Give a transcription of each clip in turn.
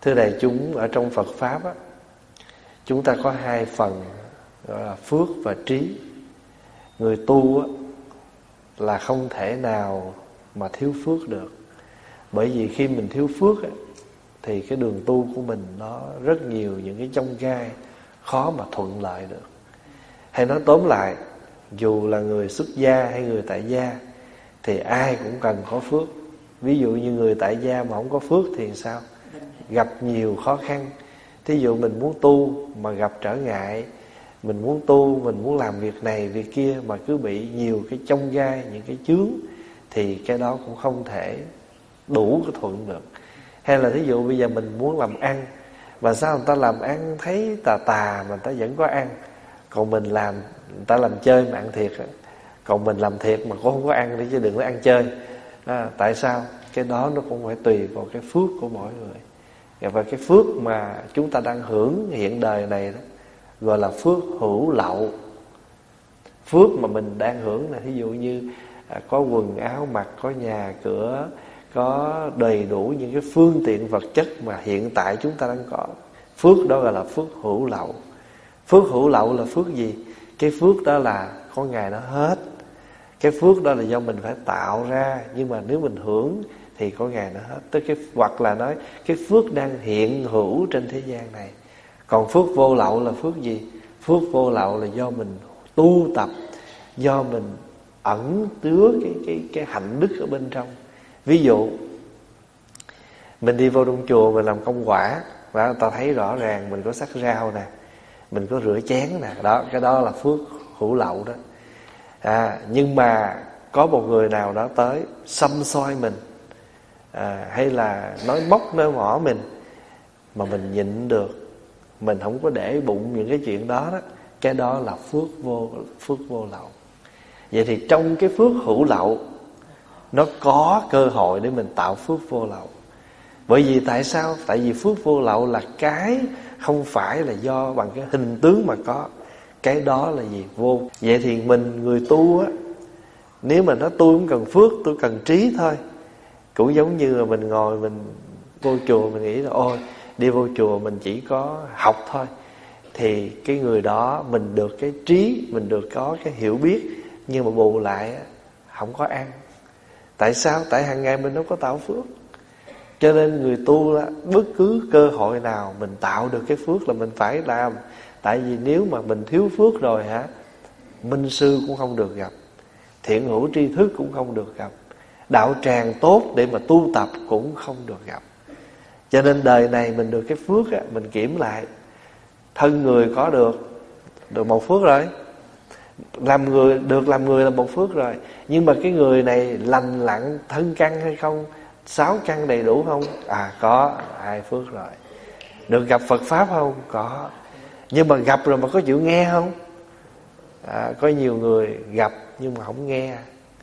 Thưa đại chúng, ở trong Phật Pháp á, chúng ta có hai phần gọi là phước và trí. Người tu á, là không thể nào mà thiếu phước được. Bởi vì khi mình thiếu phước á, thì cái đường tu của mình nó rất nhiều những cái chông gai, khó mà thuận lợi được. Hay nói tóm lại, dù là người xuất gia hay người tại gia thì ai cũng cần có phước. Ví dụ như người tại gia mà không có phước thì sao? Gặp nhiều khó khăn. Thí dụ mình muốn tu mà gặp trở ngại, mình muốn tu, mình muốn làm việc này việc kia mà cứ bị nhiều cái chông gai, những cái chướng, thì cái đó cũng không thể đủ cái thuận được. Hay là thí dụ bây giờ mình muốn làm ăn, mà sao người ta làm ăn thấy tà tà mà người ta vẫn có ăn, còn mình làm, người ta làm chơi mà ăn thiệt, còn mình làm thiệt mà cũng không có ăn đi, chứ đừng có ăn chơi. Tại sao? Cái đó nó cũng phải tùy vào cái phước của mỗi người. Và cái phước mà chúng ta đang hưởng hiện đời này đó gọi là phước hữu lậu. Phước mà mình đang hưởng là ví dụ như có quần áo mặc, có nhà cửa, có đầy đủ những cái phương tiện vật chất mà hiện tại chúng ta đang có. Phước đó gọi là phước hữu lậu. Phước hữu lậu là phước gì? Cái phước đó là có ngày nó hết. Cái phước đó là do mình phải tạo ra, nhưng mà nếu mình hưởng thì có ngày nó hết. Tức cái, hoặc là nói cái phước đang hiện hữu trên thế gian này. Còn phước vô lậu là phước gì? Phước vô lậu là do mình tu tập, do mình ẩn chứa cái hạnh đức ở bên trong. Ví dụ mình đi vô trong chùa, mình làm công quả, và người ta thấy rõ ràng mình có sắc rau nè, mình có rửa chén nè, đó, cái đó là phước hữu lậu đó. Nhưng mà có một người nào đó tới xăm soi mình, hay là nói móc nói mỏ mình, mà mình nhịn được, mình không có để bụng những cái chuyện đó đó, cái đó là phước vô lậu. Vậy thì trong cái phước hữu lậu nó có cơ hội để mình tạo phước vô lậu. Bởi vì tại sao? Tại vì phước vô lậu là cái không phải là do bằng cái hình tướng mà có. Cái đó là gì? Vô. Vậy thì mình người tu á, nếu mà nói tôi không cần phước, tôi cần trí thôi, cũng giống như là mình ngồi mình vô chùa, mình nghĩ là ôi đi vô chùa mình chỉ có học thôi, thì cái người đó mình được cái trí, mình được có cái hiểu biết, nhưng mà bù lại không có ăn. Tại sao? Tại hàng ngày mình đâu có tạo phước. Cho nên người tu đó, bất cứ cơ hội nào mình tạo được cái phước là mình phải làm. Tại vì nếu mà mình thiếu phước rồi minh sư cũng không được gặp, thiện hữu tri thức cũng không được gặp, đạo tràng tốt để mà tu tập cũng không được gặp. Cho nên đời này mình được cái phước mình kiểm lại, thân người có được một phước rồi, làm người là một phước rồi. Nhưng mà cái người này lành lặn thân căn hay không, 6 căn đầy đủ không? Có 2 phước rồi. Được gặp Phật Pháp không? Có. Nhưng mà gặp rồi mà có chịu nghe không? Có nhiều người gặp nhưng mà không nghe.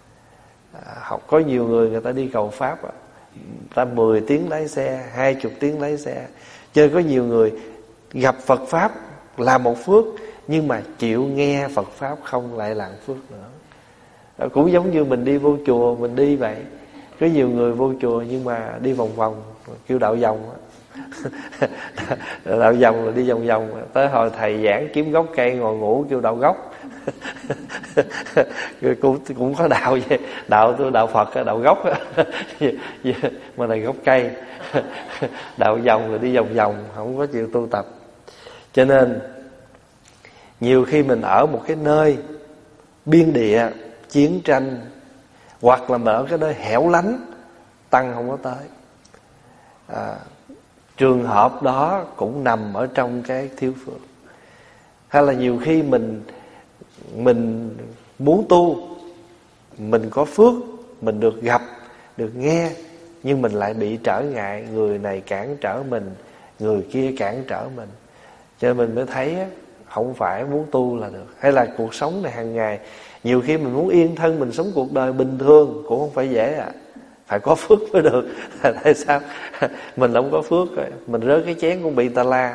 Có nhiều người ta đi cầu Pháp, ta 10 tiếng lái xe, 20 tiếng lái xe. Cho nên có nhiều người gặp Phật Pháp là một phước, nhưng mà chịu nghe Phật Pháp không lại là phước nữa. Cũng giống như mình đi vô chùa, mình đi vậy. Có nhiều người vô chùa nhưng mà đi vòng vòng, kêu đạo vòng. Đạo vòng là đi vòng vòng, tới hồi thầy giảng kiếm gốc cây ngồi ngủ kêu đạo gốc. cũng có đạo vậy, đạo Phật, đạo gốc. Mà này gốc cây. Đạo vòng là đi vòng vòng, không có chịu tu tập. Cho nên nhiều khi mình ở một cái nơi biên địa, chiến tranh, hoặc là mình ở cái nơi hẻo lánh, tăng không có tới. Trường hợp đó cũng nằm ở trong cái thiếu phước. Hay là nhiều khi mình muốn tu, mình có phước, mình được gặp, được nghe, nhưng mình lại bị trở ngại, người này cản trở mình, người kia cản trở mình. Cho nên mình mới thấy không phải muốn tu là được. Hay là cuộc sống này hàng ngày, nhiều khi mình muốn yên thân, mình sống cuộc đời bình thường cũng không phải dễ phải có phước mới được. Tại sao? Mình không có phước rồi, mình rớt cái chén cũng bị người ta la.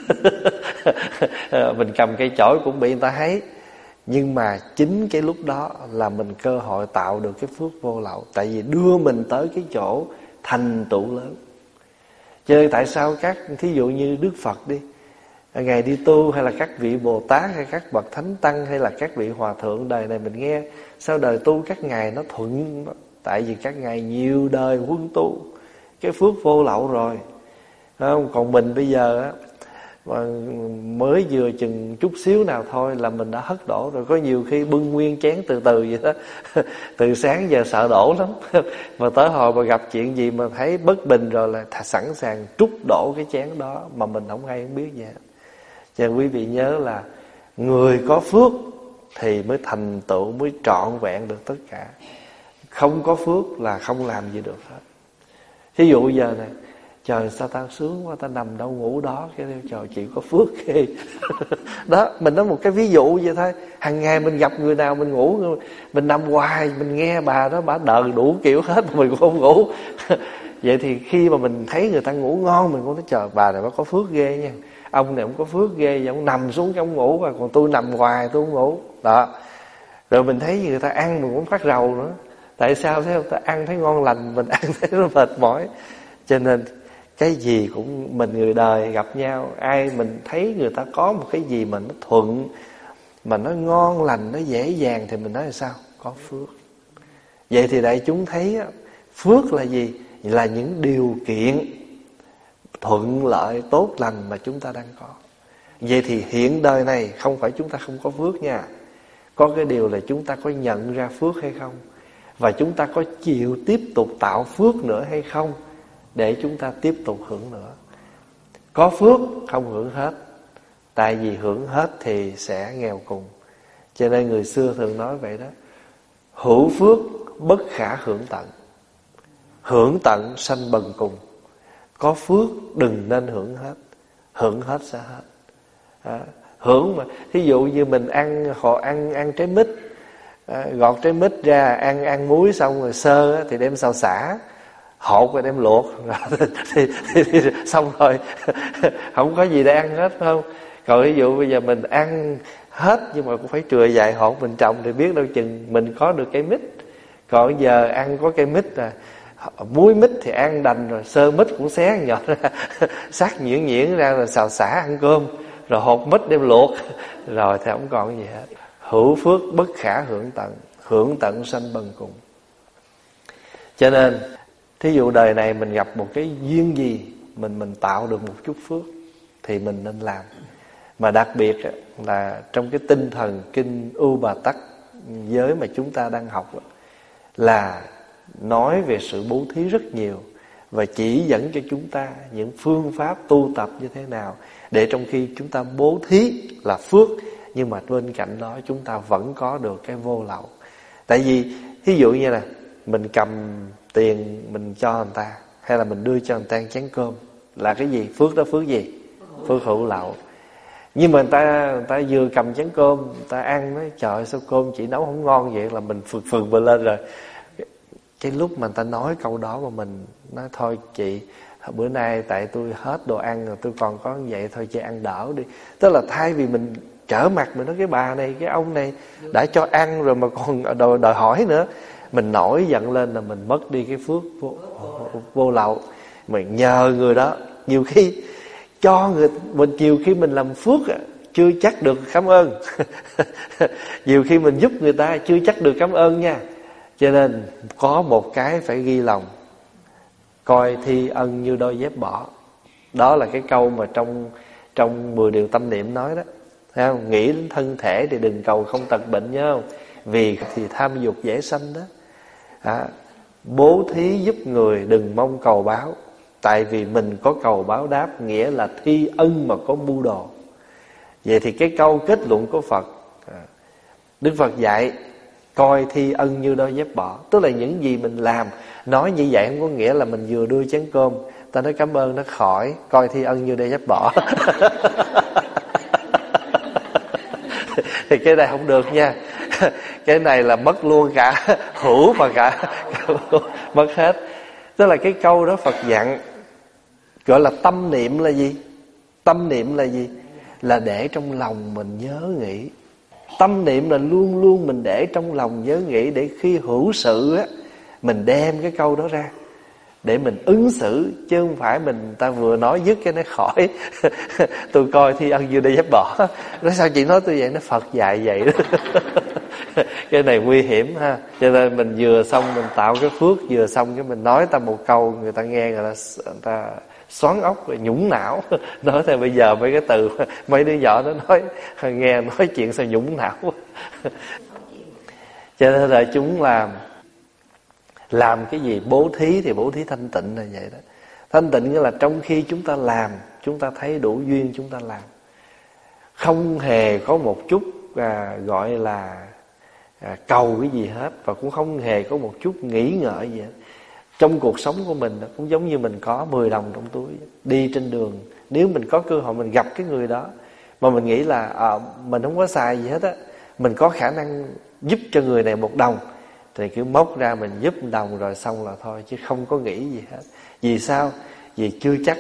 Mình cầm cây chổi cũng bị người ta thấy. Nhưng mà chính cái lúc đó là mình cơ hội tạo được cái phước vô lậu. Tại vì đưa mình tới cái chỗ thành tựu lớn. Cho nên tại sao thí dụ như Đức Phật đi, Ngài đi tu, hay là các vị Bồ Tát, hay các bậc Thánh Tăng, hay là các vị Hòa Thượng đời này mình nghe, sao đời tu các ngài nó thuận? Tại vì các ngài nhiều đời huân tu, cái phước vô lậu rồi, không? Còn mình bây giờ á, mà mới vừa chừng chút xíu nào thôi là mình đã hất đổ rồi. Có nhiều khi bưng nguyên chén từ từ vậy đó từ sáng giờ sợ đổ lắm mà tới hồi mà gặp chuyện gì mà thấy bất bình rồi là sẵn sàng trút đổ cái chén đó, mà mình không hay không biết gì hết. Cho nên quý vị nhớ là người có phước thì mới thành tựu, mới trọn vẹn được tất cả. Không có phước là không làm gì được hết. Thí dụ giờ này, trời sao ta sướng quá, ta nằm đâu ngủ đó, cái trời chỉ có phước ghê đó, mình nói một cái ví dụ vậy thôi. Hàng ngày mình gặp người nào mình ngủ, mình nằm hoài, mình nghe bà đó bả đờ đủ kiểu hết mà mình cũng không ngủ vậy thì khi mà mình thấy người ta ngủ ngon, mình cũng nói trời, bà này bả có phước ghê nha, ông này ông có phước ghê, ông nằm xuống cái ông ngủ, và còn tôi nằm hoài tôi không ngủ đó. Rồi mình thấy người ta ăn mình cũng phát rầu nữa. Tại sao? Thấy không? Ta ăn thấy ngon lành, mình ăn thấy nó mệt mỏi. Cho nên cái gì cũng mình người đời gặp nhau, ai mình thấy người ta có một cái gì mà nó thuận, mà nó ngon lành, nó dễ dàng, thì mình nói là sao? Có phước. Vậy thì đại chúng thấy phước là gì? Là những điều kiện thuận lợi tốt lành mà chúng ta đang có. Vậy thì hiện đời này không phải chúng ta không có phước nha. Có cái điều là chúng ta có nhận ra phước hay không, và chúng ta có chịu tiếp tục tạo phước nữa hay không, để chúng ta tiếp tục hưởng nữa. Có phước không hưởng hết, tại vì hưởng hết thì sẽ nghèo cùng. Cho nên người xưa thường nói vậy đó: hữu phước bất khả hưởng tận, hưởng tận sanh bần cùng. Có phước đừng nên hưởng hết sẽ hết. Hưởng mà, thí dụ như mình ăn trái mít, gọt trái mít ra, ăn muối xong rồi sơ thì đem xào xả, hột rồi đem luộc thì xong rồi không có gì để ăn hết, phải không? Còn ví dụ bây giờ mình ăn hết nhưng mà cũng phải chừa vài hột mình trồng, thì biết đâu chừng mình có được cây mít. Còn giờ ăn có cây mít muối mít thì ăn đành rồi, sơ mít cũng xé nhọt ra sắc nhuyễn ra rồi xào xả ăn cơm, rồi hột mít đem luộc rồi thì không còn gì hết. Hữu phước bất khả hưởng tận sanh bần cùng. Cho nên thí dụ đời này mình gặp một cái duyên gì, mình tạo được một chút phước thì mình nên làm. Mà đặc biệt là trong cái tinh thần kinh U Bà Tắc giới mà chúng ta đang học, là nói về sự bố thí rất nhiều, và chỉ dẫn cho chúng ta những phương pháp tu tập như thế nào để trong khi chúng ta bố thí là phước, nhưng mà bên cạnh đó chúng ta vẫn có được cái vô lậu. Tại vì thí dụ như là mình cầm tiền mình cho người ta, hay là mình đưa cho người ta chén cơm, là cái gì? Phước đó phước gì? Phước hữu lậu. Nhưng mà người ta vừa cầm chén cơm, người ta ăn, nói trời ơi, sao cơm chị nấu không ngon vậy, là mình phừng bờ lên rồi. Cái lúc mà người ta nói câu đó mà mình nói thôi chị, bữa nay tại tôi hết đồ ăn rồi, tôi còn có vậy thôi chị ăn đỡ đi. Tức là thay vì mình trở mặt mình nói cái bà này, cái ông này đã cho ăn rồi mà còn đòi hỏi nữa, mình nổi giận lên là mình mất đi cái phước vô lậu. Mình nhờ người đó, nhiều khi cho mình, nhiều khi mình làm phước chưa chắc được cảm ơn nhiều khi mình giúp người ta chưa chắc được cảm ơn nha. Cho nên có một cái phải ghi lòng: coi thi ân như đôi dép bỏ. Đó là cái câu mà trong 10 điều tâm niệm nói đó, thấy không? Nghĩ đến thân thể thì đừng cầu không tật bệnh, nhớ không? Vì thì tham dục dễ sanh đó. Bố thí giúp người đừng mong cầu báo, tại vì mình có cầu báo đáp nghĩa là thi ân mà có mưu đồ. Vậy thì cái câu kết luận của Phật, Đức Phật dạy coi thi ân như đôi dép bỏ. Tức là những gì mình làm, nói như vậy không có nghĩa là mình vừa đưa chén cơm ta nói cảm ơn nó khỏi, coi thi ân như đôi dép bỏ thì cái này không được nha. Cái này là mất luôn cả hữu và cả mất hết. Tức là cái câu đó Phật dặn gọi là tâm niệm là gì? Tâm niệm là gì? Là để trong lòng mình nhớ nghĩ. Tâm niệm là luôn luôn mình để trong lòng nhớ nghĩ, để khi hữu sự á, mình đem cái câu đó ra. để mình ứng xử, chứ không phải ta vừa nói dứt cái nó khỏi. Tôi coi Thi Ân vừa đi dám bỏ, nói sao chị nói tôi vậy, nó Phật dạy vậy đó. Cái này nguy hiểm ha. Cho nên mình vừa xong mình tạo cái phước, vừa xong cái mình nói ta một câu, người ta nghe người ta xoắn óc rồi nhũng não. Nói theo bây giờ mấy cái từ mấy đứa nhỏ nó nói, nghe nói chuyện sao nhũng não. Cho nên là chúng làm cái gì bố thí thì bố thí thanh tịnh là vậy đó. Thanh tịnh nghĩa là trong khi chúng ta làm, chúng ta thấy đủ duyên chúng ta làm, không hề có một chút gọi là cầu cái gì hết, và cũng không hề có một chút nghĩ ngợi gì hết. Trong cuộc sống của mình cũng giống như mình có 10 đồng trong túi, đi trên đường, nếu mình có cơ hội mình gặp cái người đó mà mình nghĩ là mình không có xài gì hết á, mình có khả năng giúp cho người này 1 đồng, thì cứ móc ra mình giúp 1 đồng rồi xong là thôi, chứ không có nghĩ gì hết. Vì sao? Vì chưa chắc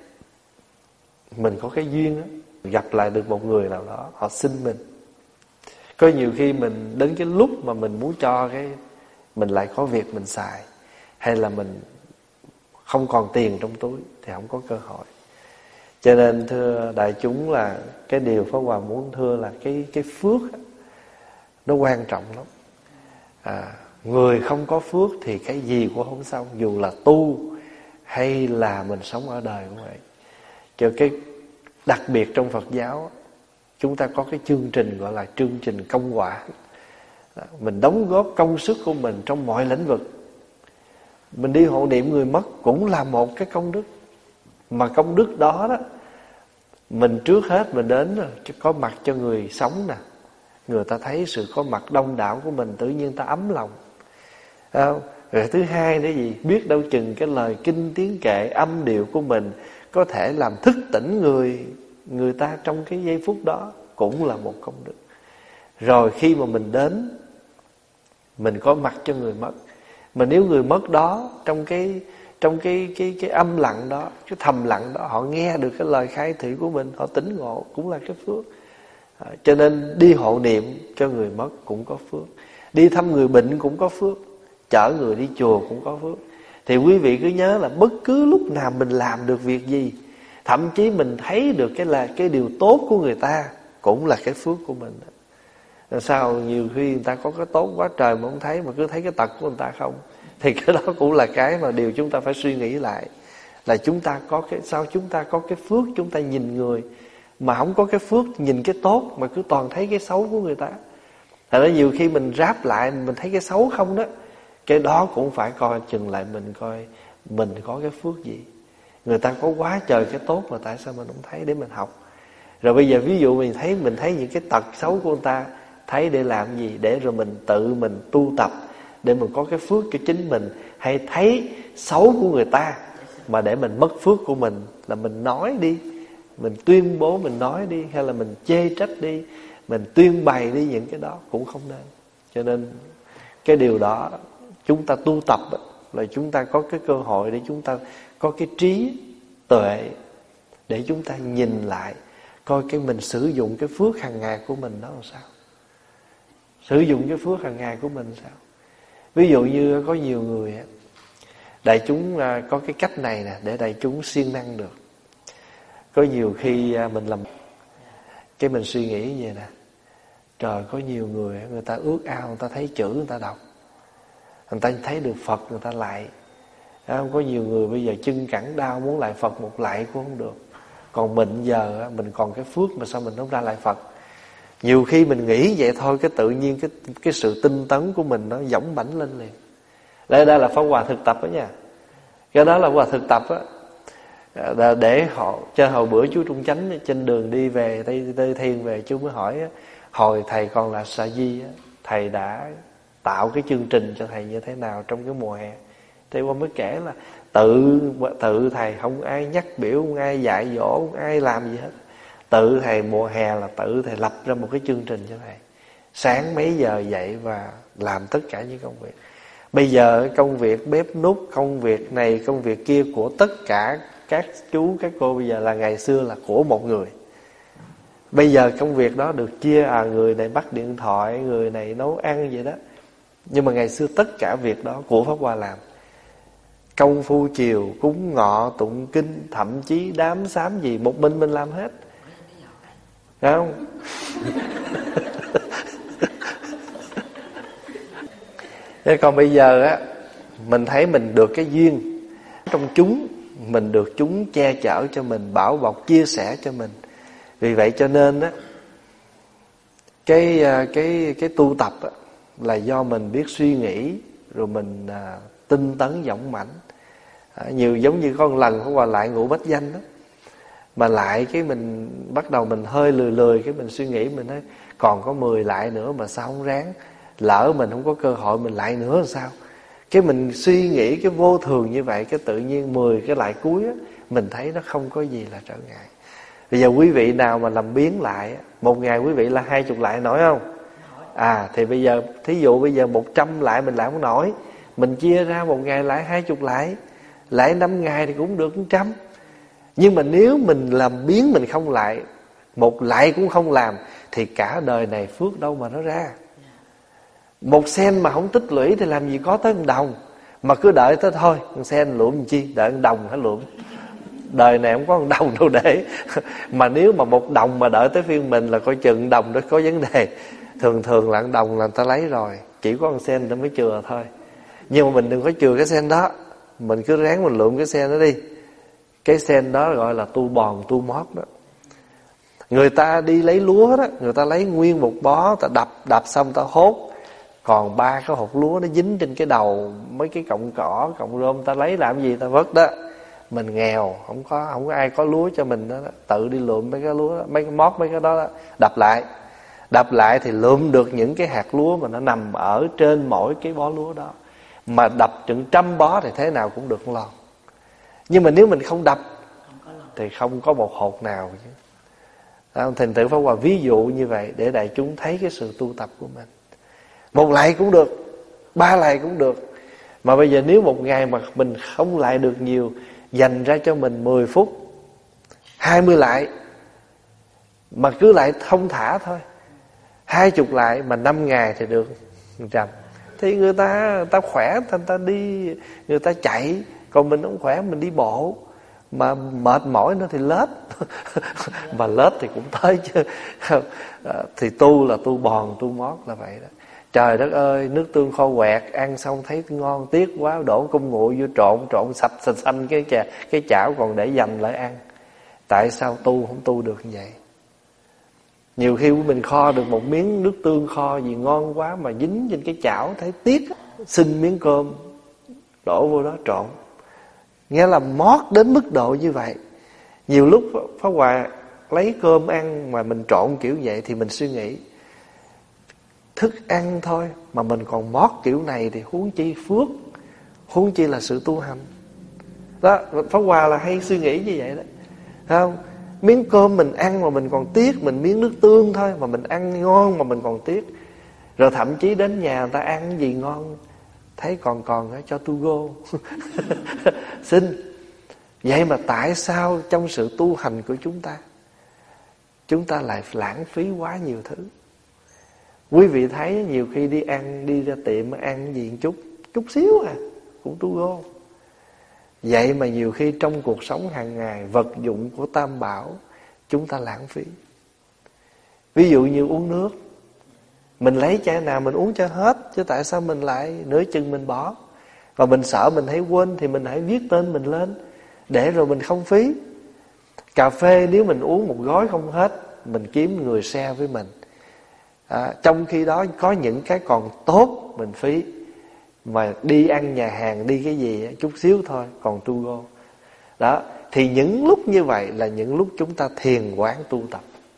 mình có cái duyên đó, gặp lại được một người nào đó họ xin mình. Có nhiều khi mình đến cái lúc mà mình muốn cho mình lại có việc mình xài, hay là mình không còn tiền trong túi thì không có cơ hội. Cho nên thưa đại chúng, là cái điều Pháp Hòa muốn thưa là cái phước nó quan trọng lắm. Người không có phước thì cái gì cũng không xong, dù là tu hay là mình sống ở đời cũng vậy. Cho cái đặc biệt trong Phật giáo, chúng ta có cái chương trình gọi là chương trình công quả. Mình đóng góp công sức của mình trong mọi lĩnh vực. Mình đi hộ niệm người mất cũng là một cái công đức. Mà công đức đó mình trước hết mình đến có mặt cho người sống nè, người ta thấy sự có mặt đông đảo của mình, tự nhiên ta ấm lòng. Rồi thứ hai nữa gì, biết đâu chừng cái lời kinh tiếng kệ, âm điệu của mình có thể làm thức tỉnh người ta trong cái giây phút đó, cũng là một công đức. Rồi khi mà mình đến, mình có mặt cho người mất, mà nếu người mất đó trong cái âm lặng đó, cái thầm lặng đó, họ nghe được cái lời khai thị của mình, họ tỉnh ngộ, cũng là cái phước. Cho nên đi hộ niệm cho người mất cũng có phước, đi thăm người bệnh cũng có phước, chở người đi chùa cũng có phước. Thì quý vị cứ nhớ là bất cứ lúc nào mình làm được việc gì, thậm chí mình thấy được cái điều tốt của người ta, cũng là cái phước của mình. Làm sao nhiều khi người ta có cái tốt quá trời mà không thấy, mà cứ thấy cái tật của người ta không, thì cái đó cũng là cái mà điều chúng ta phải suy nghĩ lại. Là chúng ta có sao chúng ta có cái phước, chúng ta nhìn người mà không có cái phước nhìn cái tốt, mà cứ toàn thấy cái xấu của người ta. Thật ra nhiều khi mình ráp lại mình thấy cái xấu không đó, cái đó cũng phải coi chừng lại mình, coi mình có cái phước gì. Người ta có quá trời cái tốt mà tại sao mình không thấy để mình học. Rồi bây giờ ví dụ mình thấy những cái tật xấu của người ta, thấy để làm gì? Để rồi mình tự mình tu tập để mình có cái phước cho chính mình. Hay thấy xấu của người ta mà để mình mất phước của mình, là mình nói đi, mình tuyên bố, mình nói đi, hay là mình chê trách đi, mình tuyên bày đi, những cái đó cũng không nên. Cho nên cái điều đó chúng ta tu tập là chúng ta có cái cơ hội để chúng ta có cái trí tuệ, để chúng ta nhìn lại coi cái mình sử dụng cái phước hàng ngày của mình đó làm sao. Sử dụng cái phước hàng ngày của mình sao. Ví dụ như có nhiều người đại chúng có cái cách này nè, để đại chúng siêng năng được. Có nhiều khi mình làm cái mình suy nghĩ vậy nè, trời, có nhiều người ta ước ao, người ta thấy chữ người ta đọc, người ta thấy được Phật người ta lại. Có nhiều người bây giờ chân cẳng đau muốn lại Phật một lại cũng không được. Còn mình giờ mình còn cái phước mà sao mình không ra lại Phật. Nhiều khi mình nghĩ vậy thôi, cái tự nhiên cái sự tinh tấn của mình nó dõng mãnh lên liền. Đây là Pháp Hòa thực tập đó nha. Cái đó là Pháp Hòa thực tập á. Để họ cho hồi bữa chú Trung Chánh trên đường đi về Tây Thiên về, chú mới hỏi hồi thầy còn là Sa Di, thầy đã tạo cái chương trình cho thầy như thế nào trong cái mùa hè. Thầy qua mới kể là tự thầy, không ai nhắc biểu, không ai dạy dỗ, không ai làm gì hết. Tự thầy mùa hè là tự thầy lập ra một cái chương trình cho thầy. Sáng mấy giờ dậy và làm tất cả những công việc. Bây giờ công việc bếp núc, công việc này, công việc kia của tất cả các chú, các cô bây giờ là ngày xưa là của một người. Bây giờ công việc đó được chia, người này bắt điện thoại, người này nấu ăn vậy đó. Nhưng mà ngày xưa tất cả việc đó của Pháp Hòa làm. công phu chiều, cúng ngọ, tụng kinh, thậm chí đám sám gì một mình làm hết. Phải không? Thế còn bây giờ á, mình thấy mình được cái duyên trong chúng, mình được chúng che chở cho mình, bảo bọc, chia sẻ cho mình. Vì vậy cho nên á, cái tu tập á, là do mình biết suy nghĩ, rồi mình tinh tấn dũng mãnh. Nhiều giống như có một lần Pháp Hòa lại ngũ bách danh đó, mà lại cái mình bắt đầu mình hơi lười, cái mình suy nghĩ, mình nói còn có 10 lại nữa mà sao không ráng, lỡ mình không có cơ hội mình lại nữa làm sao. Cái mình suy nghĩ cái vô thường như vậy, cái tự nhiên 10 cái lại cuối á, mình thấy nó không có gì là trở ngại. Bây giờ quý vị nào mà làm biến lại, một ngày quý vị là 20 lại nổi không? Thì bây giờ thí dụ bây giờ 100 lại mình làm không nổi, mình chia ra một ngày lại 20 lại 5 ngày thì cũng được 100. Nhưng mà nếu mình làm biến mình không lại, một lại cũng không làm, thì cả đời này phước đâu mà nó ra. Một sen mà không tích lũy thì làm gì có tới 1 đồng. Mà cứ đợi tới thôi, 1 sen lụm làm chi, đợi 1 đồng hả lụm. Đời này không có 1 đồng đâu để. Mà nếu mà 1 đồng mà đợi tới phiên mình là coi chừng 1 đồng đó có vấn đề. Thường là 1 đồng là người ta lấy rồi, chỉ có 1 sen nó mới chừa thôi. Nhưng mà mình đừng có chừa cái sen đó, mình cứ ráng mình lượm cái sen đó đi. Cái sen đó gọi là tu bòn tu mót đó. Người ta đi lấy lúa đó, người ta lấy nguyên một bó, ta đập xong ta hốt, còn 3 cái hột lúa nó dính trên cái đầu mấy cái cọng cỏ, cọng rơm, ta lấy làm gì ta vớt đó. Mình nghèo, không có ai có lúa cho mình đó, tự đi lượm mấy cái lúa đó, mấy cái mót mấy cái đó, đập lại thì lượm được những cái hạt lúa mà nó nằm ở trên mỗi cái bó lúa đó. Mà đập chừng 100 bó thì thế nào cũng được lon. Nhưng mà nếu mình không đập thì không có một hột nào chứ. Thành thử Pháp Hòa ví dụ như vậy để đại chúng thấy cái sự tu tập của mình. 1 lại cũng được, 3 lại cũng được. Mà bây giờ nếu một ngày mà mình không lại được nhiều, dành ra cho mình 10 phút 20 lại, mà cứ lại thông thả thôi, 20 lại mà 5 ngày thì được 100. Thì người ta khỏe, người ta đi, người ta chạy. Còn mình không khỏe, mình đi bộ, mà mệt mỏi nữa thì lết. Mà lết thì cũng tới chứ. Thì tu là tu bòn tu mót là vậy đó. Trời đất ơi, nước tương kho quẹt, ăn xong thấy ngon tiếc quá, đổ công nguội vô trộn sạch xanh cái chảo còn để dành lại ăn. Tại sao tu không tu được như vậy? Nhiều khi mình kho được một miếng nước tương kho gì ngon quá mà dính trên cái chảo thấy tiếc, xin miếng cơm đổ vô đó trộn. Nghĩa là mót đến mức độ như vậy. Nhiều lúc Pháp Hòa lấy cơm ăn mà mình trộn kiểu vậy thì mình suy nghĩ, thức ăn thôi mà mình còn mót kiểu này thì huống chi phước, huống chi là sự tu hành. Đó, Pháp Hòa là hay suy nghĩ như vậy đó. Thấy không? Miếng cơm mình ăn mà mình còn tiếc, mình miếng nước tương thôi mà mình ăn ngon mà mình còn tiếc. Rồi thậm chí đến nhà người ta ăn cái gì ngon, thấy còn cho tu go. Xin. Vậy mà tại sao trong sự tu hành của chúng ta lại lãng phí quá nhiều thứ? Quý vị thấy nhiều khi đi ăn, đi ra tiệm ăn gì chút xíu cũng tu go. Vậy mà nhiều khi trong cuộc sống hàng ngày, vật dụng của Tam Bảo chúng ta lãng phí. Ví dụ như uống nước, mình lấy chai nào mình uống cho hết, chứ tại sao mình lại nửa chừng mình bỏ. Và mình sợ mình thấy quên thì mình hãy viết tên mình lên, để rồi mình không phí. Cà phê nếu mình uống một gói không hết, mình kiếm người share với mình. Trong khi đó có những cái còn tốt mình phí. Mà đi ăn nhà hàng, đi cái gì chút xíu thôi, còn tu go. Đó, thì những lúc như vậy là những lúc chúng ta thiền quán tu tập.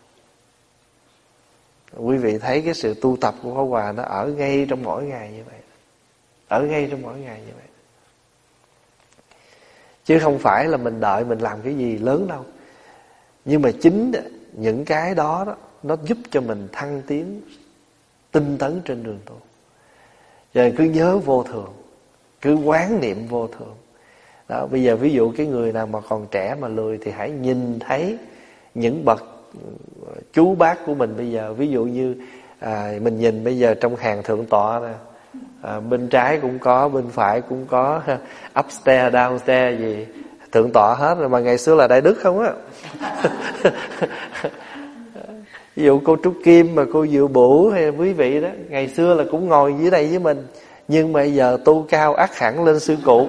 Quý vị thấy cái sự tu tập của Pháp Hòa nó ở ngay trong mỗi ngày như vậy. Ở ngay trong mỗi ngày như vậy. Chứ không phải là mình đợi mình làm cái gì lớn đâu. Nhưng mà chính những cái đó nó giúp cho mình thăng tiến, tinh tấn trên đường tu. Rồi cứ nhớ vô thường, cứ quán niệm vô thường. Đó, bây giờ ví dụ cái người nào mà còn trẻ mà lười thì hãy nhìn thấy những bậc chú bác của mình bây giờ. Ví dụ như mình nhìn bây giờ trong hàng thượng tọa nè, Bên trái cũng có, bên phải cũng có, upstairs, downstairs gì thượng tọa hết rồi. Mà ngày xưa là Đại Đức không á. Ví dụ cô Trúc Kim mà cô Diệu Bửu hay quý vị đó, ngày xưa là cũng ngồi dưới đây với mình, nhưng mà giờ tu cao ắt hẳn lên sư cụ.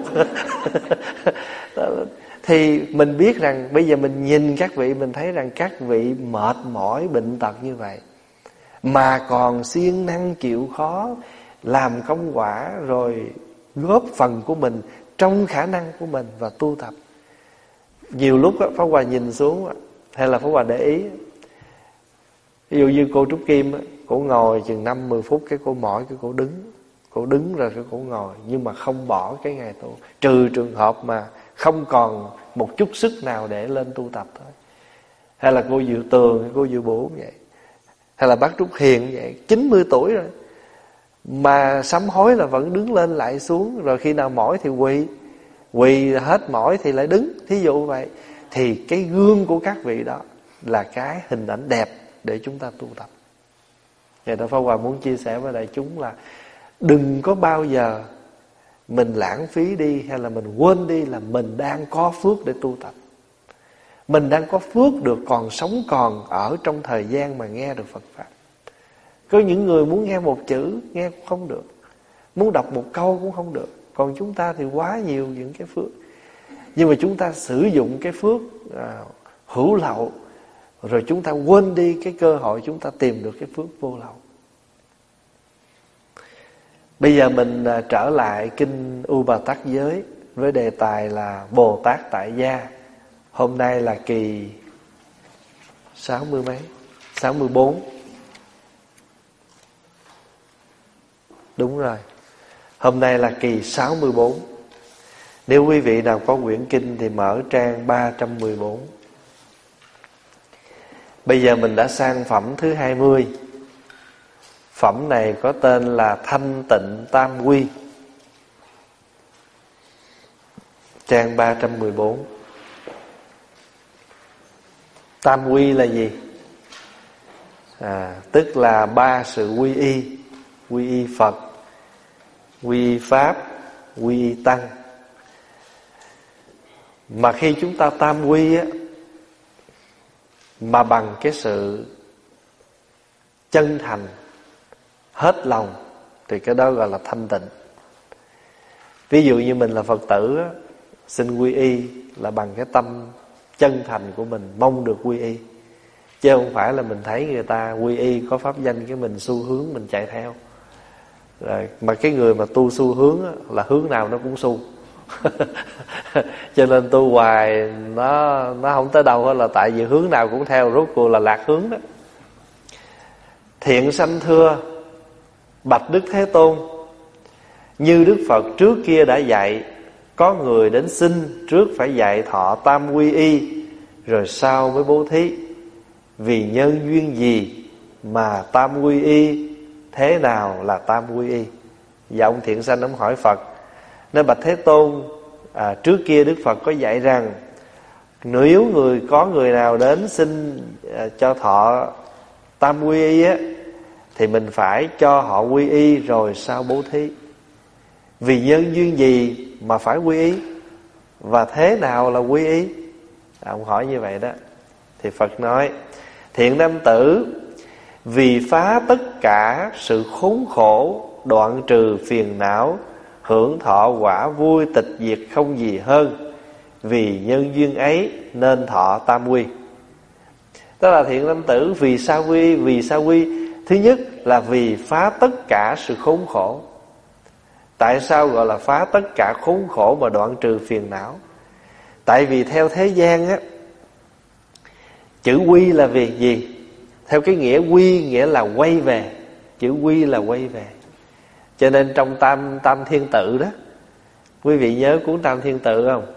Thì mình biết rằng bây giờ mình nhìn các vị, mình thấy rằng các vị mệt mỏi bệnh tật như vậy mà còn siêng năng chịu khó làm công quả, rồi góp phần của mình trong khả năng của mình và tu tập. Nhiều lúc Pháp Hòa nhìn xuống, hay là Pháp Hòa để ý, ví dụ như cô Trúc Kim, cô ngồi chừng 5-10 phút cái cô mỏi, cái cô đứng rồi cái cô ngồi, nhưng mà không bỏ cái ngày tu, trừ trường hợp mà không còn một chút sức nào để lên tu tập thôi. Hay là cô Diệu Tường hay cô Diệu Bửu vậy, hay là bác Trúc Hiền vậy, 90 tuổi rồi mà sám hối là vẫn đứng lên lại xuống, rồi khi nào mỏi thì quỳ hết mỏi thì lại đứng, thí dụ vậy. Thì cái gương của các vị đó là cái hình ảnh đẹp để chúng ta tu tập. Ngày đó Pháp Hòa muốn chia sẻ với đại chúng là đừng có bao giờ mình lãng phí đi, hay là mình quên đi là mình đang có phước để tu tập. Mình đang có phước được còn sống còn ở trong thời gian mà nghe được Phật Pháp. Có những người muốn nghe một chữ nghe cũng không được, muốn đọc một câu cũng không được. Còn chúng ta thì quá nhiều những cái phước, nhưng mà chúng ta sử dụng cái phước hữu lậu, rồi chúng ta quên đi cái cơ hội chúng ta tìm được cái phước vô lậu. Bây giờ mình trở lại kinh U Bà Tát Giới với đề tài là Bồ Tát tại gia. Hôm nay là kỳ 64. Đúng rồi, hôm nay là kỳ 64. Nếu quý vị nào có quyển kinh thì mở trang 314. Bây giờ mình đã sang phẩm thứ 20. Phẩm này có tên là Thanh Tịnh Tam Quy, trang 314. Tam quy là gì? Tức là 3 sự quy y. Quy y Phật, quy y Pháp, quy y Tăng. Mà khi chúng ta tam quy á, mà bằng cái sự chân thành, hết lòng, thì cái đó gọi là thanh tịnh. Ví dụ như mình là Phật tử á, xin quy y là bằng cái tâm chân thành của mình, mong được quy y, chứ không phải là mình thấy người ta quy y có pháp danh cái mình xu hướng mình chạy theo. Rồi, mà cái người mà tu xu hướng á, là hướng nào nó cũng xu. Cho nên tu hoài nó không tới đâu hết, là tại vì hướng nào cũng theo, rốt cuộc là lạc hướng đó. Thiện sanh thưa: bạch Đức Thế Tôn, như Đức Phật trước kia đã dạy, có người đến xin trước phải dạy thọ tam quy y, rồi sau mới bố thí. Vì nhân duyên gì mà tam quy y? Thế nào là tam quy y? Và ông thiện sanh ông hỏi Phật, nói: bạch Thế Tôn, trước kia Đức Phật có dạy rằng nếu có người nào đến xin cho thọ tam quy y á, thì mình phải cho họ quy y rồi sau bố thí. Vì nhân duyên gì mà phải quy y? Và thế nào là quy y? Ông hỏi như vậy đó. Thì Phật nói: thiện nam tử, vì phá tất cả sự khốn khổ, đoạn trừ phiền não, hưởng thọ quả vui tịch diệt không gì hơn. Vì nhân duyên ấy nên thọ tam quy. Đó là thiện nam tử vì sao quy? Vì sao quy? Thứ nhất là vì phá tất cả sự khốn khổ. Tại sao gọi là phá tất cả khốn khổ mà đoạn trừ phiền não? Tại vì theo thế gian á, chữ quy là vì gì? Theo cái nghĩa quy nghĩa là quay về. Chữ quy là quay về. Cho nên trong tam thiên tự đó, quý vị nhớ cuốn Tam Thiên Tự không?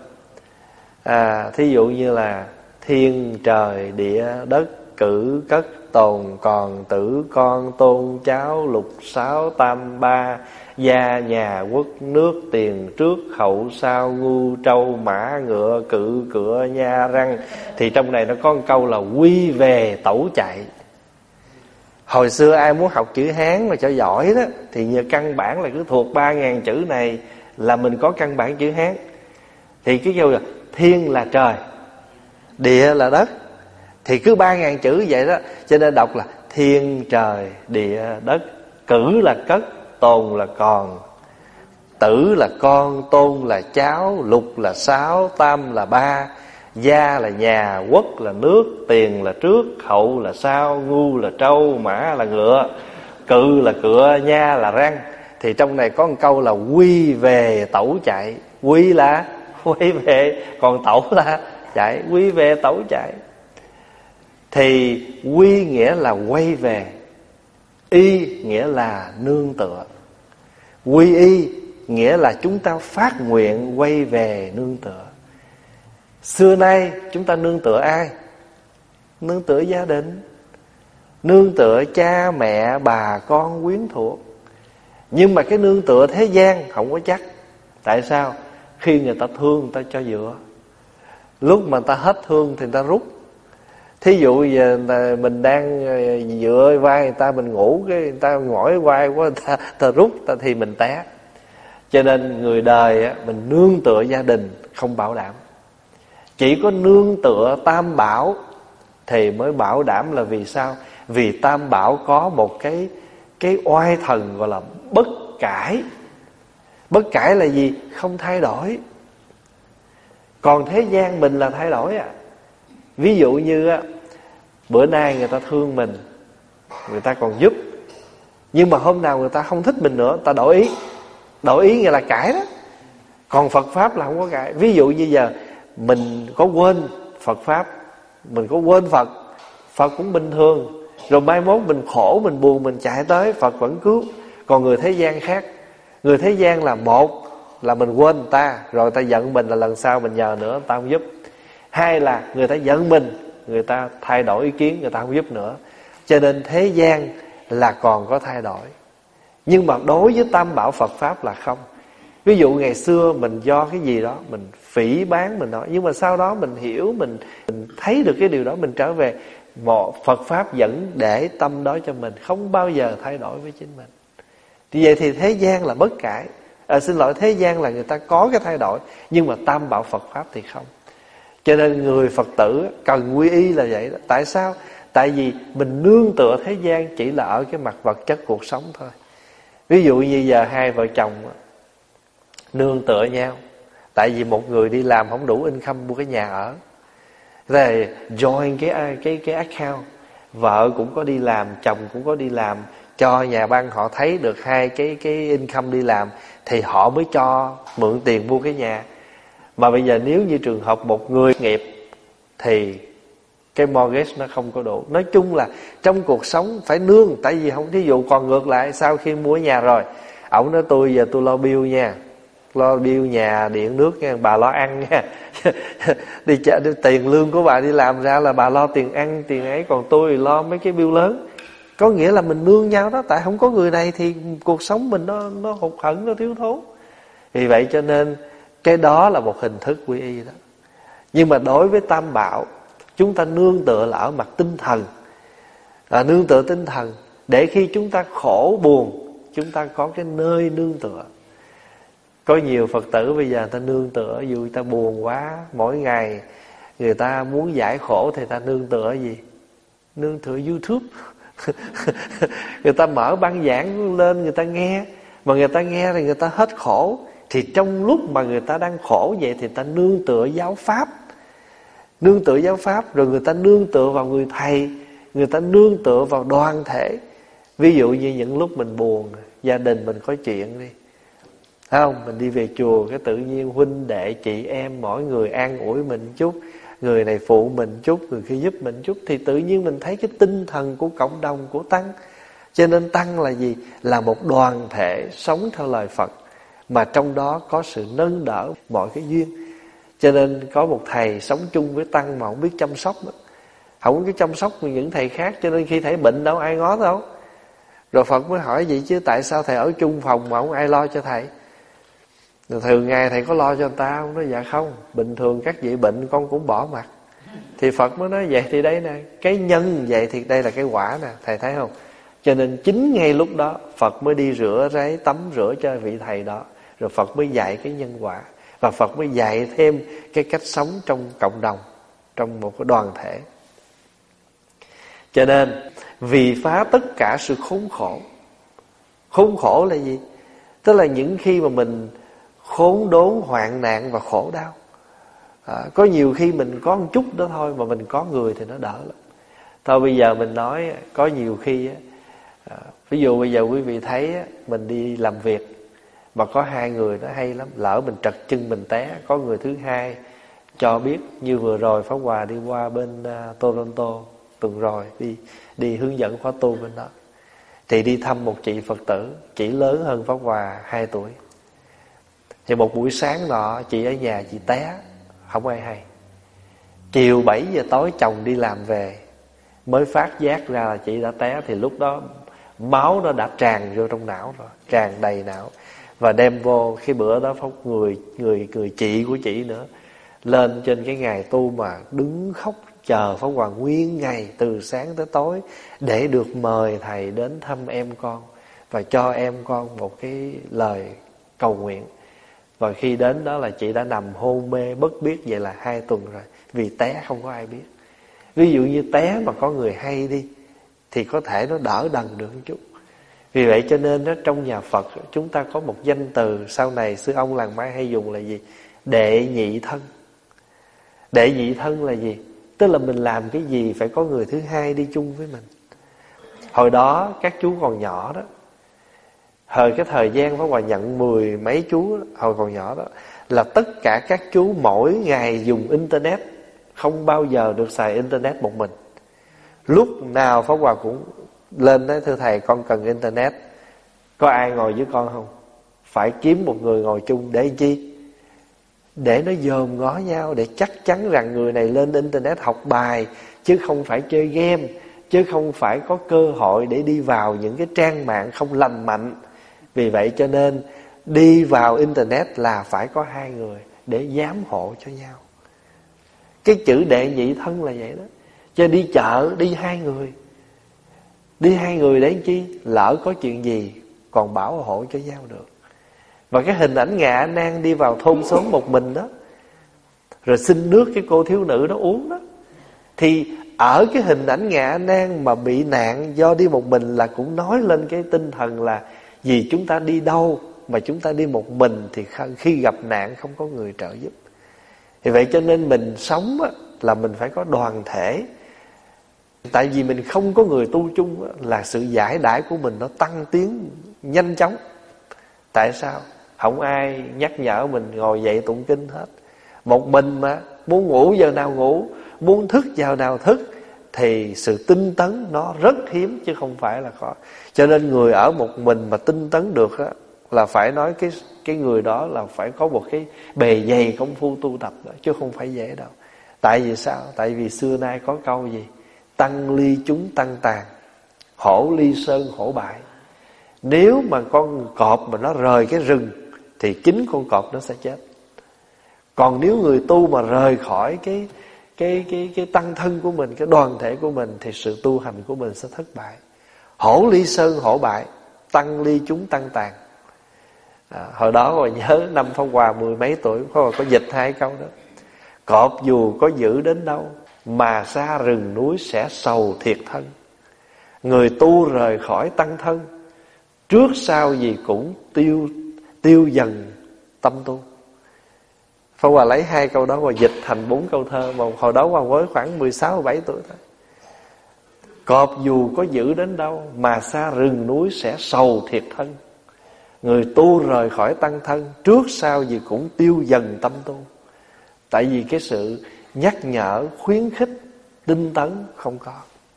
Thí dụ như là thiên trời địa đất cử cất tồn còn tử con tôn cháu lục sáu tam ba gia nhà quốc nước tiền trước hậu sau ngu trâu mã ngựa cự cửa nha răng. Thì trong này nó có một câu là quy về tẩu chạy. Hồi xưa ai muốn học chữ Hán mà cho giỏi đó thì nhờ căn bản là cứ thuộc 3.000 chữ này là mình có căn bản chữ Hán. Thì cái kêu là thiên là trời, địa là đất, thì cứ 3.000 chữ vậy đó. Cho nên đọc là thiên trời địa đất. Cử là cất, tồn là còn, tử là con, tôn là cháu, lục là sáu, tam là ba, gia là nhà, quốc là nước, tiền là trước, hậu là sau, ngu là trâu, mã là ngựa, cự là cựa, nha là răng. Thì trong này có một câu là quy về tẩu chạy. Quy là quay về, còn tẩu là chạy. Quy về tẩu chạy. Thì quy nghĩa là quay về, y nghĩa là nương tựa. Quy y nghĩa là chúng ta phát nguyện quay về nương tựa. Xưa nay chúng ta nương tựa ai? Nương tựa gia đình, nương tựa cha mẹ bà con quyến thuộc. Nhưng mà cái nương tựa thế gian không có chắc. Tại sao? Khi người ta thương người ta cho dựa, lúc mà người ta hết thương thì người ta rút. Thí dụ giờ mình đang dựa vai người ta, mình ngủ cái người ta mỏi vai quá, người ta rút thì mình té. Cho nên người đời mình nương tựa gia đình không bảo đảm. Chỉ có nương tựa Tam Bảo thì mới bảo đảm. Là vì sao? Vì Tam Bảo có một cái oai thần gọi là bất cải. Bất cải là gì? Không thay đổi. Còn thế gian mình là thay đổi. Ví dụ như bữa nay người ta thương mình, người ta còn giúp, nhưng mà hôm nào người ta không thích mình nữa, người ta đổi ý. Đổi ý nghĩa là cãi đó. Còn Phật Pháp là không có cãi. Ví dụ như giờ mình có quên Phật Pháp, mình có quên Phật, Phật cũng bình thường. Rồi mai mốt mình khổ, mình buồn, mình chạy tới, Phật vẫn cứu. Còn người thế gian khác. Người thế gian là một là mình quên người ta, rồi người ta giận mình là lần sau mình nhờ nữa người ta không giúp. Hai là người ta giận mình, người ta thay đổi ý kiến, người ta không giúp nữa. Cho nên thế gian là còn có thay đổi. Nhưng mà đối với Tam Bảo Phật Pháp là không. Ví dụ ngày xưa mình do cái gì đó mình phỉ báng, mình nói, nhưng mà sau đó mình hiểu, mình thấy được cái điều đó, mình trở về. Một Phật Pháp vẫn để tâm đó cho mình, không bao giờ thay đổi với chính mình. Thì vậy thì thế gian là bất cải. Xin lỗi, thế gian là người ta có cái thay đổi, nhưng mà Tam Bảo Phật Pháp thì không. Cho nên người Phật tử cần quy y là vậy đó. Tại sao? Tại vì mình nương tựa thế gian chỉ là ở cái mặt vật chất cuộc sống thôi. Ví dụ như giờ hai vợ chồng nương tựa nhau. Tại vì một người đi làm không đủ income mua cái nhà ở, rồi join cái account. Vợ cũng có đi làm, chồng cũng có đi làm, cho nhà băng họ thấy được hai cái income đi làm thì họ mới cho mượn tiền mua cái nhà. Mà bây giờ nếu như trường hợp một người nghiệp thì cái mortgage nó không có đủ. Nói chung là trong cuộc sống phải nương. Tại vì không, thí dụ còn ngược lại, sau khi mua nhà rồi, ổng nói tôi giờ tôi lo bill nha, lo bill nhà điện nước nha, bà lo ăn nha. Đi tiền lương của bà đi làm ra là bà lo tiền ăn tiền ấy, còn tôi thì lo mấy cái bill lớn. Có nghĩa là mình nương nhau đó. Tại không có người này thì cuộc sống mình nó hụt hẫng, nó thiếu thốn. Vì vậy cho nên cái đó là một hình thức quy y đó. Nhưng mà đối với Tam Bảo, chúng ta nương tựa là ở mặt tinh thần. Nương tựa tinh thần để khi chúng ta khổ buồn, chúng ta có cái nơi nương tựa. Có nhiều Phật tử bây giờ người ta nương tựa, dù người ta buồn quá, mỗi ngày người ta muốn giải khổ thì ta nương tựa gì? Nương tựa YouTube. Người ta mở băng giảng lên người ta nghe. Mà người ta nghe thì người ta hết khổ. Thì trong lúc mà người ta đang khổ vậy thì người ta nương tựa giáo pháp. Nương tựa giáo pháp. Rồi người ta nương tựa vào người thầy, người ta nương tựa vào đoàn thể. Ví dụ như những lúc mình buồn, gia đình mình có chuyện đi, thấy không? Mình đi về chùa, cái tự nhiên huynh đệ chị em mỗi người an ủi mình chút, người này phụ mình chút, người kia giúp mình chút, thì tự nhiên mình thấy cái tinh thần của cộng đồng, của tăng. Cho nên tăng là gì? Là một đoàn thể sống theo lời Phật, mà trong đó có sự nâng đỡ mọi cái duyên. Cho nên có một thầy sống chung với tăng mà không biết chăm sóc đó. Không có chăm sóc những thầy khác, cho nên khi thầy bệnh đâu ai ngó đâu. Rồi Phật mới hỏi vậy chứ tại sao thầy ở chung phòng mà không ai lo cho thầy? Rồi thường ngày thầy có lo cho người ta không? Nói dạ không, bình thường các vị bệnh con cũng bỏ mặt. Thì Phật mới nói vậy thì đây nè, cái nhân vậy thì đây là cái quả nè, thầy thấy không? Cho nên chính ngay lúc đó Phật mới đi rửa ráy tắm rửa cho vị thầy đó. Rồi Phật mới dạy cái nhân quả. Và Phật mới dạy thêm cái cách sống trong cộng đồng, trong một cái đoàn thể. Cho nên vì phá tất cả sự khốn khổ. Khốn khổ là gì? Tức là những khi mà mình khốn đốn, hoạn nạn và khổ đau. Có nhiều khi mình có một chút đó thôi, mà mình có người thì nó đỡ lắm. Thôi bây giờ mình nói, có nhiều khi ví dụ bây giờ quý vị thấy mình đi làm việc mà có hai người nó hay lắm. Lỡ mình trật chân mình té, có người thứ hai cho biết. Như vừa rồi Pháp Hòa đi qua bên Toronto tuần rồi, đi hướng dẫn khóa tu bên đó, thì đi thăm một chị Phật tử. Chị lớn hơn Pháp Hòa 2 tuổi. Thì một buổi sáng nọ chị ở nhà chị té, không ai hay. Chiều 7 giờ tối chồng đi làm về mới phát giác ra là chị đã té. Thì lúc đó máu nó đã tràn vô trong não rồi, tràn đầy não. Và đem vô, cái bữa đó Pháp người chị của chị nữa lên trên cái ngày tu mà đứng khóc chờ Pháp Hòa nguyên ngày từ sáng tới tối để được mời thầy đến thăm em con và cho em con một cái lời cầu nguyện. Và khi đến đó là chị đã nằm hôn mê bất biết, vậy là 2 tuần rồi. Vì té không có ai biết. Ví dụ như té mà có người hay đi thì có thể nó đỡ đần được một chút. Vì vậy cho nên đó, trong nhà Phật chúng ta có một danh từ sau này sư ông Làng Mai hay dùng là gì? Đệ nhị thân. Đệ nhị thân là gì? Tức là mình làm cái gì phải có người thứ hai đi chung với mình. Hồi đó các chú còn nhỏ đó, hồi cái thời gian Pháp Hòa nhận 10 mấy chú đó, hồi còn nhỏ đó, là tất cả các chú mỗi ngày dùng internet, không bao giờ được xài internet một mình. Lúc nào Pháp Hòa cũng lên nói thưa thầy con cần internet, có ai ngồi với con không? Phải kiếm một người ngồi chung. Để chi? Để nó dòm ngó nhau, để chắc chắn rằng người này lên internet học bài, chứ không phải chơi game, chứ không phải có cơ hội để đi vào những cái trang mạng không lành mạnh. Vì vậy cho nên đi vào internet là phải có 2 người để giám hộ cho nhau. Cái chữ đệ nhị thân là vậy đó. Cho đi chợ đi 2 người. Đi 2 người để chi? Lỡ có chuyện gì còn bảo hộ cho nhau được. Và cái hình ảnh Ngạ Nan đi vào thôn xóm một mình đó, rồi xin nước cái cô thiếu nữ đó uống đó, thì ở cái hình ảnh Ngạ Nan mà bị nạn do đi một mình là cũng nói lên cái tinh thần là vì chúng ta đi đâu mà chúng ta đi một mình thì khi gặp nạn không có người trợ giúp. Thì vậy cho nên mình sống là mình phải có đoàn thể. Tại vì mình không có người tu chung là sự giải đãi của mình nó tăng tiến nhanh chóng. Tại sao? Không ai nhắc nhở mình ngồi dậy tụng kinh hết. Một mình mà muốn ngủ giờ nào ngủ, muốn thức giờ nào thức, thì sự tinh tấn nó rất hiếm chứ không phải là khó. Cho nên người ở một mình mà tinh tấn được đó, là phải nói cái người đó là phải có một cái bề dày công phu tu tập đó, chứ không phải dễ đâu. Tại vì sao? Tại vì xưa nay có câu gì? Tăng ly chúng tăng tàn, hổ ly sơn hổ bại. Nếu mà con cọp mà nó rời cái rừng thì chính con cọp nó sẽ chết. Còn nếu người tu mà rời khỏi cái tăng thân của mình, cái đoàn thể của mình, thì sự tu hành của mình sẽ thất bại. Hổ ly sơn hổ bại, tăng ly chúng tăng tàn. Hồi đó rồi nhớ năm Pháp Hòa 10 mấy tuổi, Pháp Hòa có dịch 2 câu đó. Cọp dù có dữ đến đâu mà xa rừng núi sẽ sầu thiệt thân. Người tu rời khỏi tăng thân, trước sau gì cũng tiêu dần tâm tu. Pháp Hòa lấy 2 câu đó và dịch thành 4 câu thơ. Mà hồi đó Hòa mới khoảng 16-17 tuổi thôi. Cọp dù có dữ đến đâu mà xa rừng núi sẽ sầu thiệt thân. Người tu rời khỏi tăng thân, trước sau gì cũng tiêu dần tâm tu. Tại vì cái sự nhắc nhở, khuyến khích, tinh tấn không có.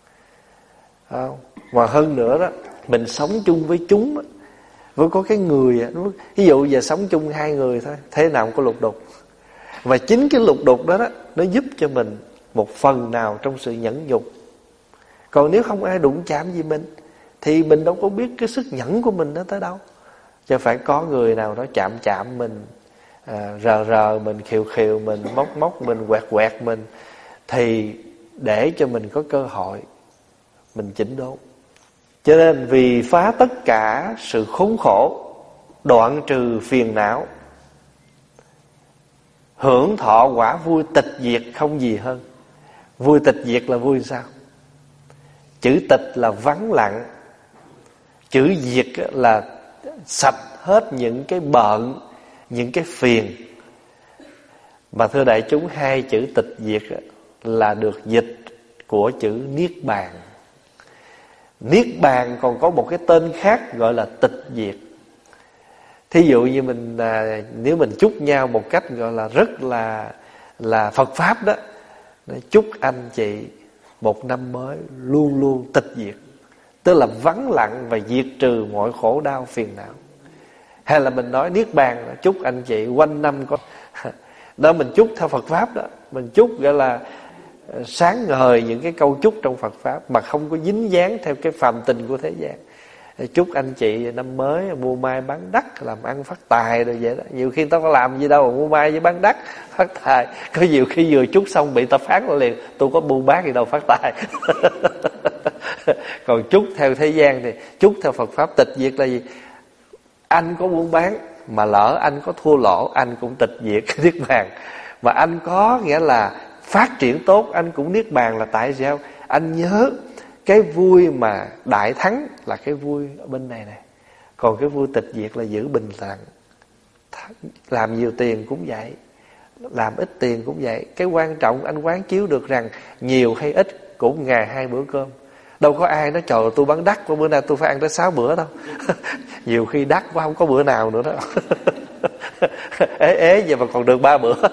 Không? Mà hơn nữa đó, mình sống chung với chúng đó, với có cái người, ví dụ giờ sống chung 2 người thôi, thế nào cũng có lục đục. Và chính cái lục đục đó, nó giúp cho mình một phần nào trong sự nhẫn nhục. Còn nếu không ai đụng chạm gì mình, thì mình đâu có biết cái sức nhẫn của mình nó tới đâu. Chứ phải có người nào đó chạm mình, rờ mình, khều mình, móc mình, quẹt mình, thì để cho mình có cơ hội mình chỉnh đốn. Cho nên vì phá tất cả sự khốn khổ, đoạn trừ phiền não, hưởng thọ quả vui tịch diệt không gì hơn. Vui tịch diệt là vui sao? Chữ tịch là vắng lặng, chữ diệt là sạch hết những cái bận, những cái phiền. Mà thưa đại chúng, hai chữ tịch diệt là được dịch của chữ niết bàn. Niết bàn còn có một cái tên khác gọi là tịch diệt. Thí dụ như mình nếu mình chúc nhau một cách gọi là rất là Phật pháp đó, chúc anh chị một năm mới luôn luôn tịch diệt, tức là vắng lặng và diệt trừ mọi khổ đau phiền não. Hay là mình nói niết bàn, chúc anh chị quanh năm có đó, mình chúc theo Phật pháp đó, mình chúc gọi là sáng ngời những cái câu chúc trong Phật pháp mà không có dính dáng theo cái phàm tình của thế gian. Chúc anh chị năm mới mua mai bán đắt, làm ăn phát tài rồi vậy đó. Nhiều khi tao có làm gì đâu mà mua mai với bán đắt phát tài. Có nhiều khi vừa chúc xong bị tao phán liền, tôi có buôn bán gì đâu phát tài. Còn chúc theo thế gian thì chúc theo Phật pháp tịch diệt là gì? Anh có buôn bán mà lỡ anh có thua lỗ, anh cũng tịch diệt cái niết bàn. Mà anh có nghĩa là phát triển tốt, anh cũng niết bàn. Là tại sao? Anh nhớ cái vui mà đại thắng là cái vui ở bên này này. Còn cái vui tịch diệt là giữ bình lặng. Làm nhiều tiền cũng vậy, làm ít tiền cũng vậy. Cái quan trọng anh quán chiếu được rằng nhiều hay ít cũng ngày 2 bữa cơm. Đâu có ai nói trời tôi bán đắt quá, bữa nay tôi phải ăn tới 6 bữa đâu. Nhiều khi đắt quá không có bữa nào nữa đó. Ế vậy mà còn được 3 bữa.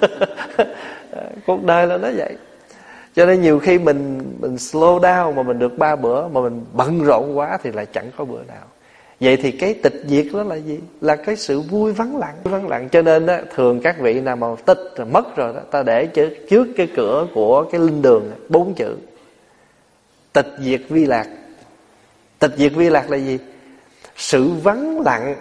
Cuộc đời là nó vậy. Cho nên nhiều khi mình slow down mà mình được 3 bữa, mà mình bận rộn quá thì lại chẳng có bữa nào. Vậy thì cái tịch diệt đó là gì? Là cái sự vui vắng lặng. Vắng lặng. Cho nên đó, thường các vị nào mà tịch rồi mất rồi đó, ta để trước cái cửa của cái linh đường 4 chữ: tịch diệt vi lạc. Tịch diệt vi lạc là gì? Sự vắng lặng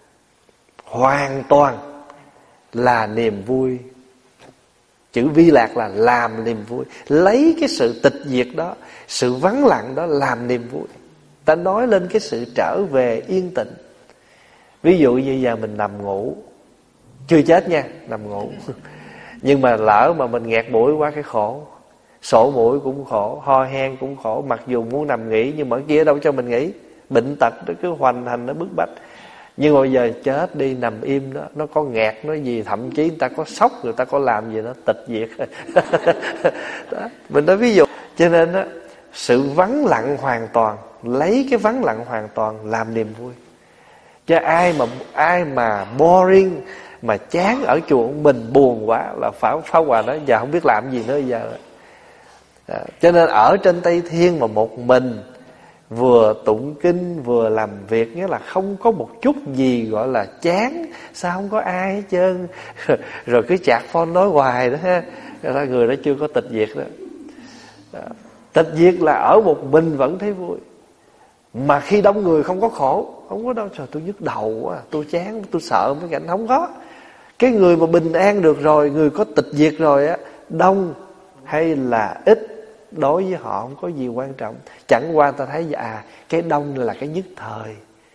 hoàn toàn là niềm vui. Chữ vi lạc là làm niềm vui. Lấy cái sự tịch diệt đó, sự vắng lặng đó làm niềm vui. Ta nói lên cái sự trở về yên tĩnh. Ví dụ như giờ mình nằm ngủ, chưa chết nha, nằm ngủ. Nhưng mà lỡ mà mình nghẹt mũi quá cái khổ. Sổ mũi cũng khổ, ho hen cũng khổ. Mặc dù muốn nằm nghỉ nhưng mà ở kia đâu cho mình nghỉ. Bệnh tật nó cứ hoành hành, nó bức bách. Nhưng mà bây giờ chết đi, nằm im đó, nó có nghẹt, nó gì, thậm chí người ta có sốc, người ta có làm gì nó tịch diệt. Đó, mình nói ví dụ. Cho nên đó, sự vắng lặng hoàn toàn, lấy cái vắng lặng hoàn toàn làm niềm vui. Chứ ai mà boring, mà chán ở chùa mình buồn quá là Pháp Hòa nói giờ không biết làm gì nữa giờ. Đó, cho nên ở trên Tây Thiên mà một mình vừa tụng kinh vừa làm việc, nghĩa là không có một chút gì gọi là chán. Sao không có ai hết trơn. Rồi cứ chạc phone nói hoài đó ha. Người đó chưa có tịch diệt đó. Đó. Tịch diệt là ở một mình vẫn thấy vui. Mà khi đông người không có khổ. Không có đâu, trời tôi nhức đầu quá, tôi chán, tôi sợ mấy cảnh. Không có. Cái người mà bình an được rồi, người có tịch diệt rồi á, đông hay là ít, đối với họ không có gì quan trọng. Chẳng qua ta thấy cái đông là cái nhất thời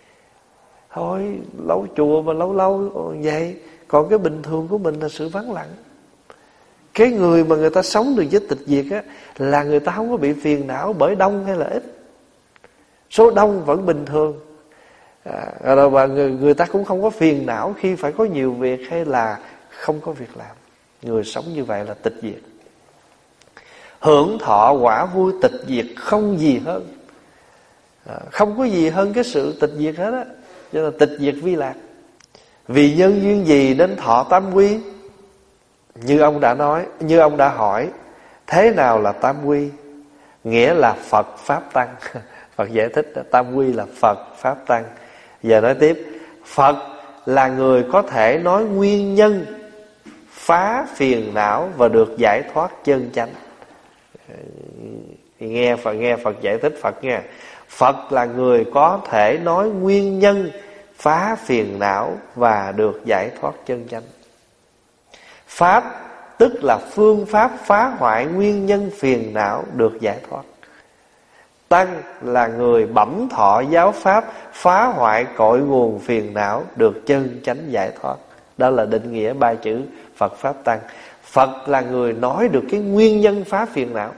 thôi, lâu chùa mà lâu vậy. Còn cái bình thường của mình là sự vắng lặng. Cái người mà người ta sống được với tịch diệt á, là người ta không có bị phiền não bởi đông hay là ít. Số đông vẫn bình thường. Và người ta cũng không có phiền não khi phải có nhiều việc hay là không có việc làm. Người sống như vậy là tịch diệt. Hưởng thọ quả vui tịch diệt không gì hơn. Không có gì hơn cái sự tịch diệt hết á. Cho nên tịch diệt vi lạc. Vì nhân duyên gì đến thọ tam quy? Như ông đã nói, như ông đã hỏi, thế nào là tam quy? Nghĩa là Phật Pháp Tăng. Phật giải thích tam quy là Phật Pháp Tăng. Giờ nói tiếp, Phật là người có thể nói nguyên nhân phá phiền não và được giải thoát chân chánh. Nghe Phật giải thích Phật nha. Phật là người có thể nói nguyên nhân phá phiền não và được giải thoát chân chánh. Pháp tức là phương pháp phá hoại nguyên nhân phiền não được giải thoát. Tăng là người bẩm thọ giáo pháp, phá hoại cội nguồn phiền não, được chân chánh giải thoát. Đó là định nghĩa ba chữ Phật Pháp Tăng. Phật là người nói được cái nguyên nhân phá phiền não.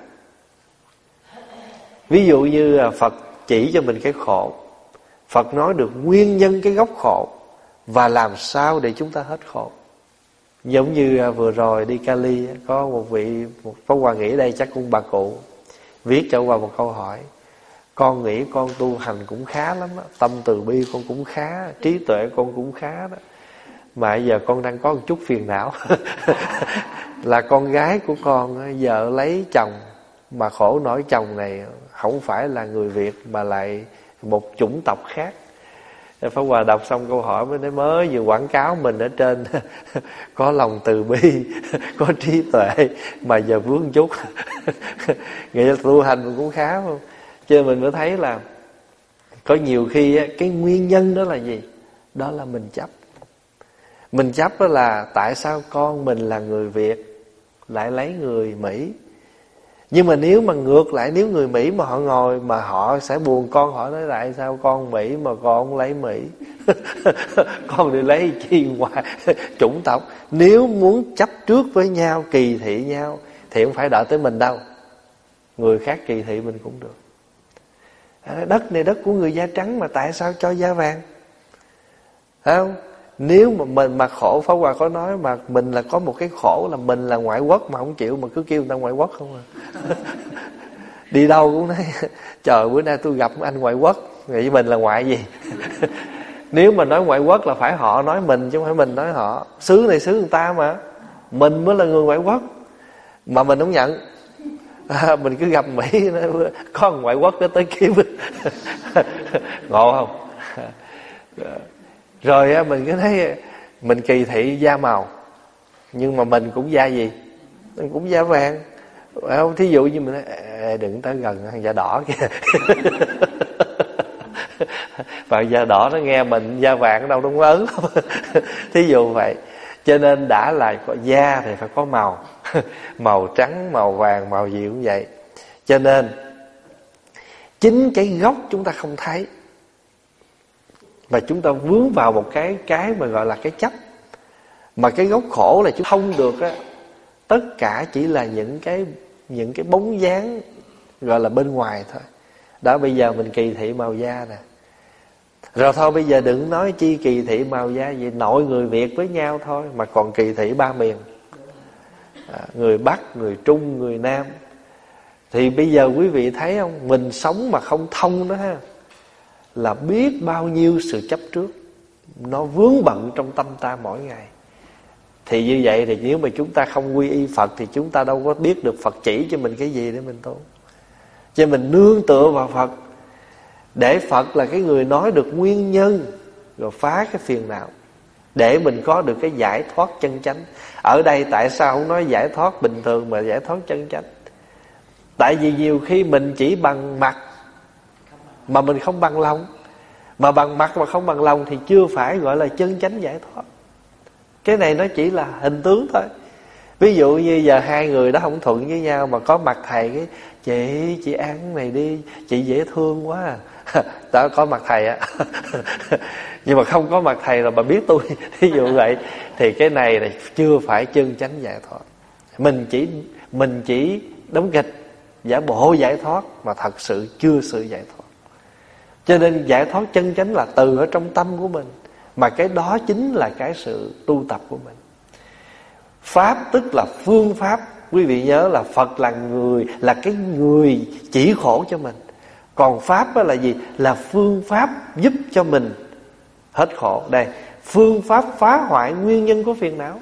Ví dụ như Phật chỉ cho mình cái khổ, Phật nói được nguyên nhân cái gốc khổ và làm sao để chúng ta hết khổ. Giống như vừa rồi đi Cali, có một Pháp Hòa nghĩ đây chắc cũng bà cụ viết cho Hòa một câu hỏi: con nghĩ con tu hành cũng khá lắm đó, tâm từ bi con cũng khá, trí tuệ con cũng khá đó, mà giờ con đang có một chút phiền não là con gái của con vợ lấy chồng mà khổ nổi chồng này không phải là người Việt mà lại một chủng tộc khác. Pháp Hòa đọc xong câu hỏi mới nói mới vừa quảng cáo mình ở trên có lòng từ bi, có trí tuệ, mà giờ vướng chút nghĩa là tu hành mình cũng khá không. Cho nên mình mới thấy là có nhiều khi cái nguyên nhân đó là gì? Đó là mình chấp. Mình chấp đó là tại sao con mình là người Việt lại lấy người Mỹ. Nhưng mà nếu mà ngược lại, nếu người Mỹ mà họ ngồi mà họ sẽ buồn con, họ nói tại sao con Mỹ mà con không lấy Mỹ con đi lấy chi ngoài chủng tộc. Nếu muốn chấp trước với nhau, kỳ thị nhau thì không phải đợi tới mình đâu, người khác kỳ thị mình cũng được. Đất này đất của người da trắng mà tại sao cho da vàng? Thấy không? Nếu mà mình mà khổ, Pháp Hòa có nói mà mình là có một cái khổ là mình là ngoại quốc mà không chịu, mà cứ kêu người ta ngoại quốc không à đi đâu cũng nói trời bữa nay tôi gặp anh ngoại quốc, nghĩ mình là ngoại gì nếu mà nói ngoại quốc là phải họ nói mình chứ không phải mình nói họ. Xứ này xứ người ta mà, mình mới là người ngoại quốc mà mình không nhận. Mình cứ gặp Mỹ có ngoại quốc nó tới kiếm ngộ không? Rồi mình cứ thấy mình kỳ thị da màu, nhưng mà mình cũng da gì? Mình cũng da vàng, phải không? Thí dụ như mình nói đừng tới gần thằng da đỏ kìa và da đỏ nó nghe mình da vàng đâu nó không ớn thí dụ vậy. Cho nên đã là có da thì phải có màu màu trắng, màu vàng, màu gì cũng vậy. Cho nên chính cái gốc chúng ta không thấy, và chúng ta vướng vào một cái mà gọi là cái chấp. Mà cái gốc khổ là chúng không được á, tất cả chỉ là những cái bóng dáng gọi là bên ngoài thôi. Đó, bây giờ mình kỳ thị màu da nè, rồi thôi bây giờ đừng nói chi kỳ thị màu da gì, nội người Việt với nhau thôi mà còn kỳ thị ba miền, người Bắc, người Trung, người Nam. Thì bây giờ quý vị thấy không, mình sống mà không thông đó ha, là biết bao nhiêu sự chấp trước nó vướng bận trong tâm ta mỗi ngày. Thì như vậy thì nếu mà chúng ta không quy y Phật thì chúng ta đâu có biết được Phật chỉ cho mình cái gì để mình tu. Cho mình nương tựa vào Phật, để Phật là cái người nói được nguyên nhân rồi phá cái phiền não, để mình có được cái giải thoát chân chánh. Ở đây tại sao không nói giải thoát bình thường mà giải thoát chân chánh? Tại vì nhiều khi mình chỉ bằng mặt mà mình không bằng lòng, mà bằng mặt mà không bằng lòng thì chưa phải gọi là chân chánh giải thoát. Cái này nó chỉ là hình tướng thôi. Ví dụ như giờ hai người đó không thuận với nhau mà có mặt thầy cái chị ăn này đi, chị dễ thương quá đó có mặt thầy á nhưng mà không có mặt thầy là bà biết tôi ví dụ vậy, thì cái này là chưa phải chân chánh giải thoát. Mình chỉ đóng kịch giả bộ giải thoát mà thật sự chưa sự giải thoát. Cho nên giải thoát chân chánh là từ ở trong tâm của mình, mà cái đó chính là cái sự tu tập của mình. Pháp tức là phương pháp. Quý vị nhớ là Phật là cái người chỉ khổ cho mình. Còn Pháp là gì? Là phương pháp giúp cho mình hết khổ. Đây, phương pháp phá hoại nguyên nhân của phiền não.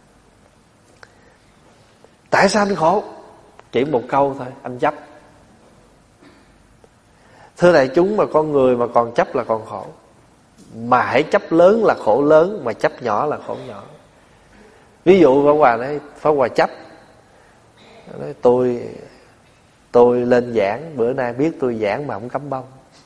Tại sao anh khổ? Chỉ một câu thôi, anh chấp. Thưa đại chúng, mà con người mà còn chấp là còn khổ. Mà hãy chấp lớn là khổ lớn, mà chấp nhỏ là khổ nhỏ. Ví dụ Pháp Hòa nói, Pháp Hòa chấp nói, tôi lên giảng, bữa nay biết tôi giảng mà không cắm bông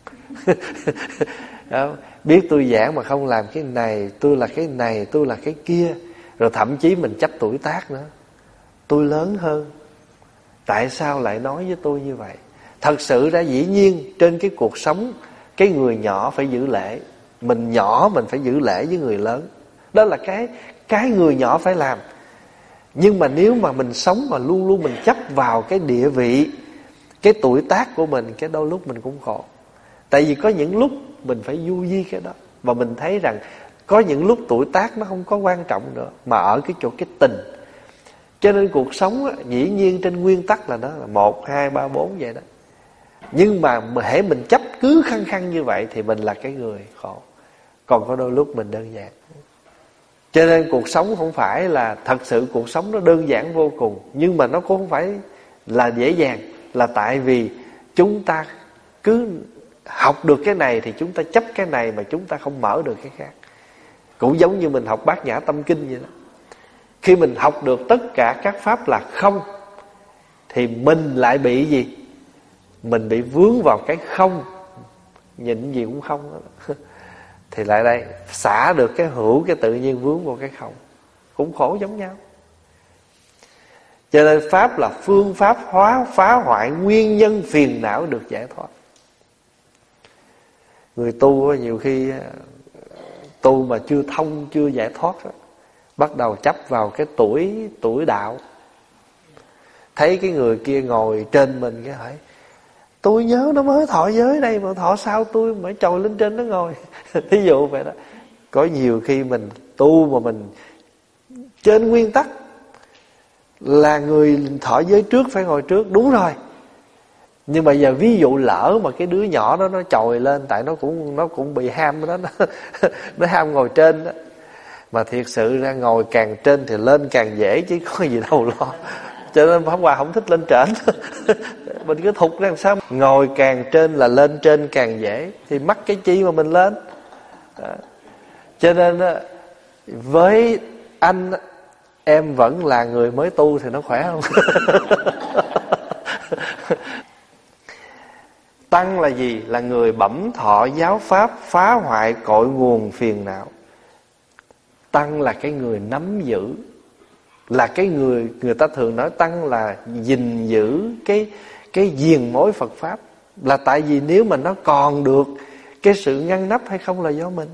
biết tôi giảng mà không làm cái này, tôi là cái này, tôi là cái kia. Rồi thậm chí mình chấp tuổi tác nữa, tôi lớn hơn, tại sao lại nói với tôi như vậy? Thật sự ra dĩ nhiên trên cái cuộc sống, cái người nhỏ phải giữ lễ. Mình nhỏ mình phải giữ lễ với người lớn. Đó là cái người nhỏ phải làm. Nhưng mà nếu mà mình sống mà luôn luôn mình chấp vào cái địa vị, cái tuổi tác của mình, cái đôi lúc mình cũng khổ. Tại vì có những lúc mình phải du di cái đó. Và mình thấy rằng có những lúc tuổi tác nó không có quan trọng nữa, mà ở cái chỗ cái tình. Cho nên cuộc sống á, dĩ nhiên trên nguyên tắc là đó là 1, 2, 3, 4 vậy đó. Nhưng mà hễ mình chấp cứ khăng khăng như vậy thì mình là cái người khổ. Còn có đôi lúc mình đơn giản. Cho nên cuộc sống không phải là, thật sự cuộc sống nó đơn giản vô cùng, nhưng mà nó cũng không phải là dễ dàng. Là tại vì chúng ta cứ học được cái này thì chúng ta chấp cái này, mà chúng ta không mở được cái khác. Cũng giống như mình học Bát Nhã Tâm Kinh vậy đó. Khi mình học được tất cả các pháp là không, thì mình lại bị gì? Mình bị vướng vào cái không, nhìn gì cũng không đó. Thì lại đây xả được cái hữu, cái tự nhiên vướng vào cái không, cũng khổ giống nhau. Cho nên pháp là phương pháp phá hoại nguyên nhân phiền não được giải thoát. Người tu nhiều khi tu mà chưa thông, chưa giải thoát, bắt đầu chấp vào cái tuổi đạo. Thấy cái người kia ngồi trên mình cái hỏi: tôi nhớ nó mới thọ giới đây mà thọ sao tôi mới trồi lên trên nó ngồi. Thí dụ vậy đó. Có nhiều khi mình tu mà mình trên nguyên tắc là người thọ giới trước phải ngồi trước, đúng rồi. Nhưng mà giờ ví dụ lỡ mà cái đứa nhỏ đó nó trồi lên, tại nó cũng bị ham đó, nó ham ngồi trên đó. Mà thiệt sự ra ngồi càng trên thì lên càng dễ chứ có gì đâu lo. Cho nên Pháp Hòa không thích lên trển. Mình cứ thục ra làm sao ngồi càng trên là lên trên càng dễ, thì mắc cái chi mà mình lên đó. Cho nên với anh, em vẫn là người mới tu thì nó khỏe không? Tăng là gì? Là người bẩm thọ giáo pháp, phá hoại cội nguồn phiền não. Tăng là cái người nắm giữ, là cái người ta thường nói tăng là gìn giữ cái diền mối Phật pháp. Là tại vì nếu mà nó còn được cái sự ngăn nắp hay không là do mình.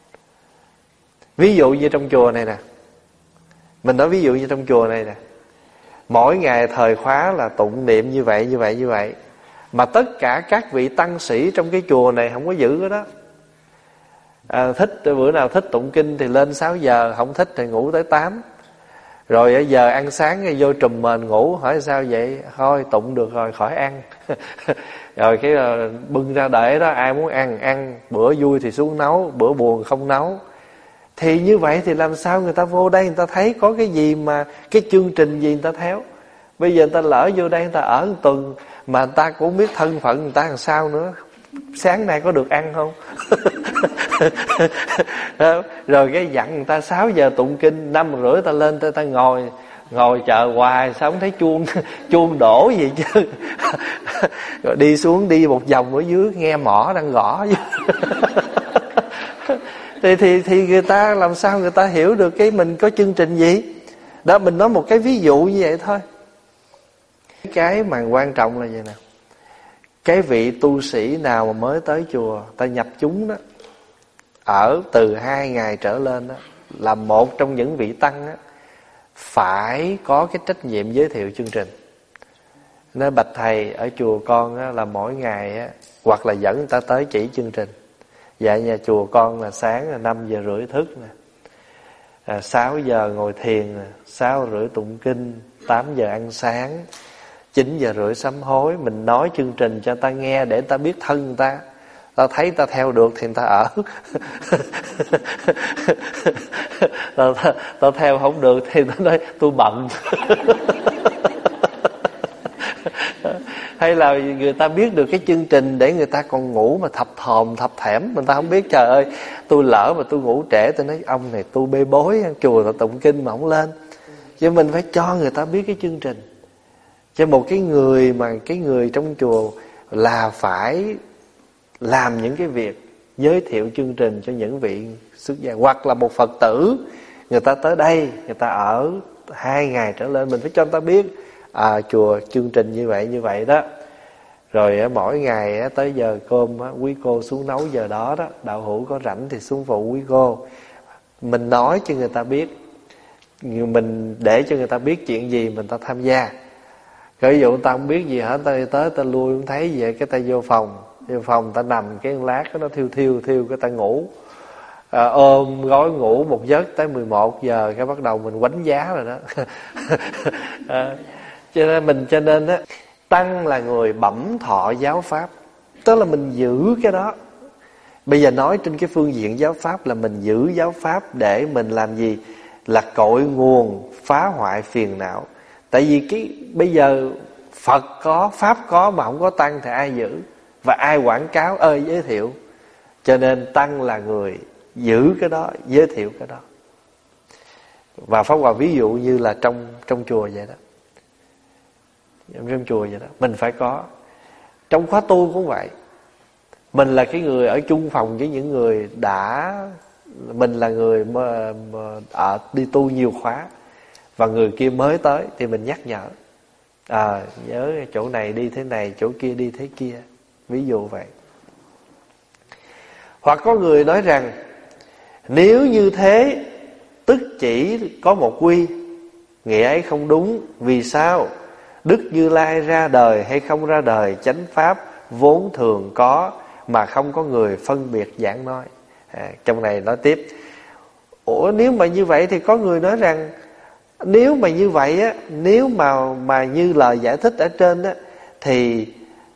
Ví dụ như trong chùa này nè, mình nói ví dụ như trong chùa này nè, mỗi ngày thời khóa là tụng niệm như vậy, mà tất cả các vị tăng sĩ trong cái chùa này không có giữ cái đó. Thích bữa nào thích tụng kinh thì lên 6 giờ, không thích thì ngủ tới 8. Rồi giờ ăn sáng vô trùm mền ngủ, hỏi sao vậy? Thôi tụng được rồi khỏi ăn. Rồi cái bưng ra để đó, ai muốn ăn, bữa vui thì xuống nấu, bữa buồn không nấu. Thì như vậy thì làm sao người ta vô đây người ta thấy có cái gì mà cái chương trình gì người ta theo. Bây giờ người ta lỡ vô đây người ta ở 1 tuần mà người ta cũng biết thân phận người ta làm sao nữa. Sáng nay có được ăn không? Rồi cái dặn người ta 6 giờ tụng kinh, 5 rưỡi người ta lên, người ta ngồi chờ hoài, sao không thấy chuông đổ gì chứ. Rồi đi xuống đi một vòng ở dưới nghe mỏ đang gõ. Thì người ta làm sao người ta hiểu được cái mình có chương trình gì. Đó, mình nói một cái ví dụ như vậy thôi. Cái mà quan trọng là vậy nè, cái vị tu sĩ nào mà mới tới chùa, ta nhập chúng đó, ở từ 2 ngày trở lên đó, là một trong những vị tăng đó, phải có cái trách nhiệm giới thiệu chương trình. Nên bạch thầy, ở chùa con á, là mỗi ngày á, hoặc là dẫn người ta tới chỉ chương trình. Dạ nhà chùa con là sáng là 5 giờ rưỡi thức nè, 6 giờ ngồi thiền nè, 6 rưỡi tụng kinh, 8 giờ ăn sáng, 9 giờ rưỡi sám hối. Mình nói chương trình cho ta nghe để ta biết thân ta. Ta thấy ta theo được thì ta ở. ta theo không được thì ta nói tôi bận. Hay là người ta biết được cái chương trình để người ta còn ngủ mà thập thòm thập thẻm. Người ta không biết, trời ơi, tôi lỡ mà tôi ngủ trễ, tôi nói ông này tu bê bối, chùa ta tụng kinh mà không lên. Chứ mình phải cho người ta biết cái chương trình. Cho một cái người mà cái người trong chùa là phải làm những cái việc giới thiệu chương trình cho những vị xuất gia. Hoặc là một Phật tử, người ta tới đây, người ta ở 2 ngày trở lên, mình phải cho người ta biết chùa chương trình như vậy đó. Rồi mỗi ngày tới giờ cơm quý cô xuống nấu giờ đó đó, đạo hữu có rảnh thì xuống phụ quý cô. Mình nói cho người ta biết, mình để cho người ta biết chuyện gì mình ta tham gia. Ví dụ ta không biết gì hả, ta tới lui không thấy gì, cái ta vô phòng ta nằm cái lát nó thiêu cái ta ngủ. Ôm gói ngủ một giấc tới 11 giờ cái bắt đầu mình quánh giá rồi đó. Cho nên á, tăng là người bẩm thọ giáo pháp, tức là mình giữ cái đó. Bây giờ nói trên cái phương diện giáo pháp là mình giữ giáo pháp để mình làm gì? Là cội nguồn phá hoại phiền não. Tại vì bây giờ Phật có, pháp có mà không có tăng thì ai giữ? Và ai quảng cáo, giới thiệu? Cho nên tăng là người giữ cái đó, giới thiệu cái đó. Và Pháp Hòa ví dụ như là trong chùa vậy đó. Trong chùa vậy đó, mình phải có. Trong khóa tu cũng vậy. Mình là cái người ở chung phòng với những người mình là người mà đi tu nhiều khóa, và người kia mới tới thì mình nhắc nhở. Nhớ chỗ này đi thế này, chỗ kia đi thế kia. Ví dụ vậy. Hoặc có người nói rằng nếu như thế tức chỉ có một quy, nghĩa ấy không đúng. Vì sao? Đức Như Lai ra đời hay không ra đời, chánh pháp vốn thường có mà không có người phân biệt giảng nói. Trong này nói tiếp, nếu mà như vậy thì có người nói rằng nếu mà như vậy á, nếu mà như lời giải thích ở trên á, thì